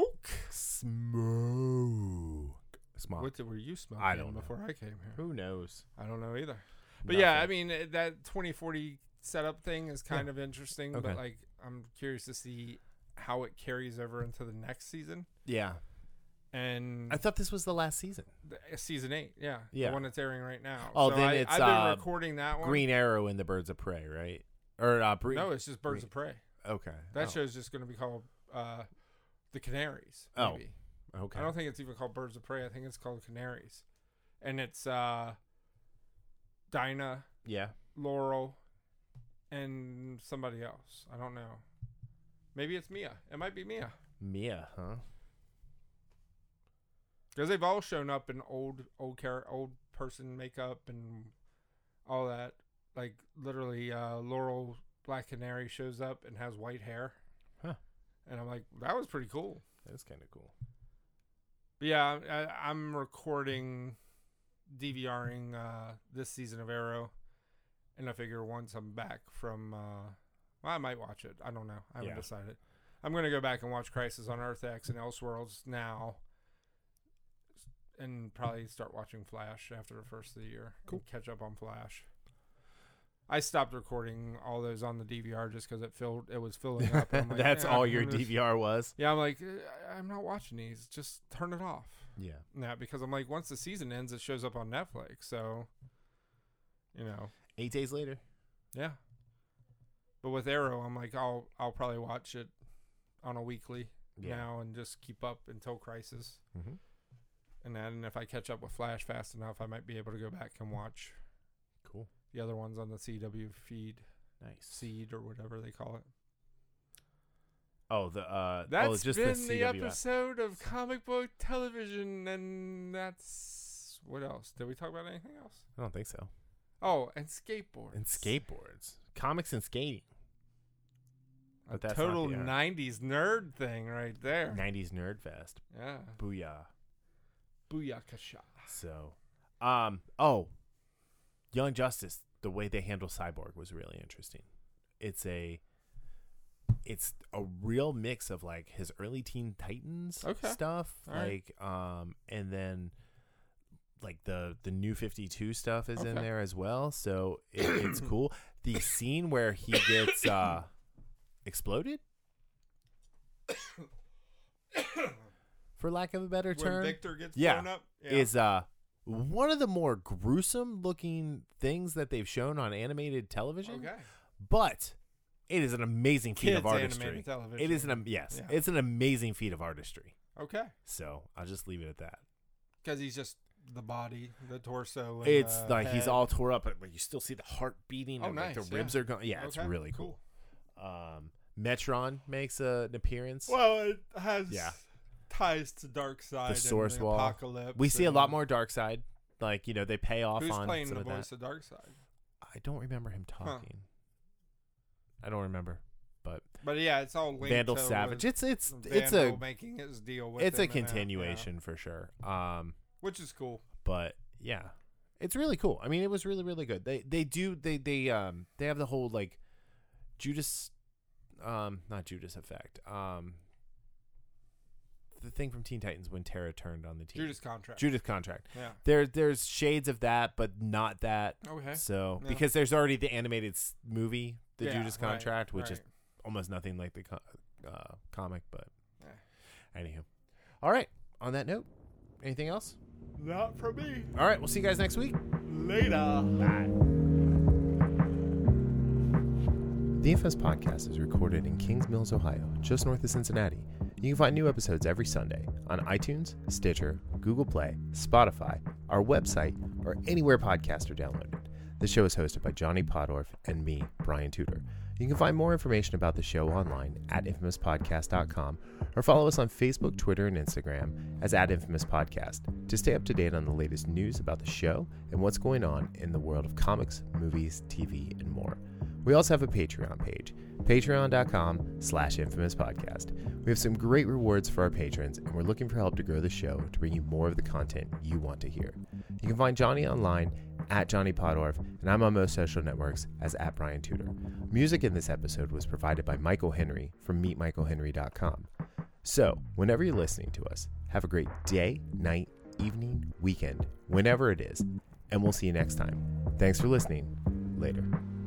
smoke. Smoke. What the, were you smoking I don't know. before I came here? Who knows? I don't know either. But yeah, I Nothing. mean uh, that twenty forty setup thing is kind Yeah. of interesting. Okay. But like, I'm curious to see how it carries over into the next season. yeah. And I thought this was the last season. the- season eight, yeah, Yeah. the one that's airing right now. Oh, so then I, it's, I've been uh, recording that one. Green Arrow and the Birds of Prey, right? Or uh, Bre- No, it's just Birds Green- of Prey. okay. That oh. show's just going to be called uh, The Canaries. Oh, Maybe. Okay. I don't think it's even called Birds of Prey. I think it's called Canaries, and it's uh, Dinah, yeah. Laurel, and somebody else. I don't know. Maybe it's Mia. It might be Mia. Mia, huh? Because they've all shown up in old, old, char- old person makeup and all that. Like literally, uh, Laurel Black Canary shows up and has white hair. Huh. And I'm like, that was pretty cool. That's kind of cool. But yeah, I, I'm recording, DVRing uh, this season of Arrow, and I figure once I'm back from, uh, well, I might watch it. I don't know. I haven't Yeah. decided. I'm gonna go back and watch Crisis on Earth X and Elseworlds now, and probably start watching Flash after the first of the year. Cool. And catch up on Flash. I stopped recording all those on the D V R just because it filled. It was filling up. and I'm like, That's "Eh, all I'm your just-" D V R was? Yeah, I'm like, "Eh, I'm not watching these. Just turn it off. Yeah. Yeah, because I'm like, once the season ends, it shows up on Netflix. So, you know, Eight days later. yeah. But with Arrow, I'm like, I'll I'll probably watch it on a weekly Yeah. now and just keep up until Crisis. Mm-hmm. And then if I catch up with Flash fast enough, I might be able to go back and watch Cool. the other ones on the C W feed, Nice. Seed or whatever they call it. Oh, the uh. That's oh, just been the, the, C W app. episode of Comic Book Television, and that's what else? Did we talk about anything else? I don't think so. Oh, and skateboards. And skateboards, comics and skating. A But that's not total the, uh, nineties nerd thing right there. nineties Nerd Fest. Yeah. Booyah. Booyakasha. So, um, oh, Young Justice, the way they handle Cyborg was really interesting. It's a, it's a real mix of like his early Teen Titans Okay. stuff, All right. like, um, and then like the the New fifty-two stuff is in Okay. there as well. So it, it's cool. The scene where he gets uh exploded, for lack of a better When term, Victor gets Yeah. blown up. Yeah. is uh one of the more gruesome looking things that they've shown on animated television. okay. But it is an amazing feat Kids of artistry. animated television. It is an am- yes, Yeah. it's an amazing feat of artistry. Okay. So I'll just leave it at that. Because he's just the body, the torso. And It's the like he's head. all tore up, but you still see the heart beating. Oh, and like nice, the ribs yeah. are going. Yeah, it's Okay, really cool. Um, Metron makes a, an appearance. Well, it has Yeah. ties to Darkseid. The Source and the Wall. Apocalypse. We see a lot and- more Darkseid. Like, you know, they pay off Who's on playing some the of that. voice of Darkseid? I don't remember him talking. I don't remember, but But yeah, it's all linked Vandal to Savage. with It's it's Vandal it's a making his deal with it's a him and that, yeah. continuation for sure. Um, which is cool. but yeah, it's really cool. I mean, it was really really good. They they do they they um they have the whole like Judas, um not Judas effect. Um, the thing from Teen Titans when Terra turned on the team. Judas contract. Judas contract. Yeah. There there's shades of that, but not that. Okay. So Yeah. because there's already the animated s- movie, the Yeah, Judas right, contract, which is right. almost nothing like the co- uh, comic, but Yeah. anywho. All right. On that note, anything else? Not for me. All right. We'll see you guys next week. Later. The Infamous Podcast is recorded in Kings Mills, Ohio, just north of Cincinnati. You can find new episodes every Sunday on iTunes, Stitcher, Google Play, Spotify, our website, or anywhere podcasts are downloaded. The show is hosted by Johnny Podorf and me, Brian Tudor. You can find more information about the show online at infamous podcast dot com or follow us on Facebook, Twitter, and Instagram as at Infamous Podcast to stay up to date on the latest news about the show and what's going on in the world of comics, movies, T V, and more. We also have a Patreon page, patreon dot com slash infamous podcast. We have some great rewards for our patrons, and we're looking for help to grow the show to bring you more of the content you want to hear. You can find Johnny online at Johnny Podorf, and I'm on most social networks as at Brian Tudor. Music in this episode was provided by Michael Henry from meet michael henry dot com. So, whenever you're listening to us, have a great day, night, evening, weekend, whenever it is, and we'll see you next time. Thanks for listening. Later.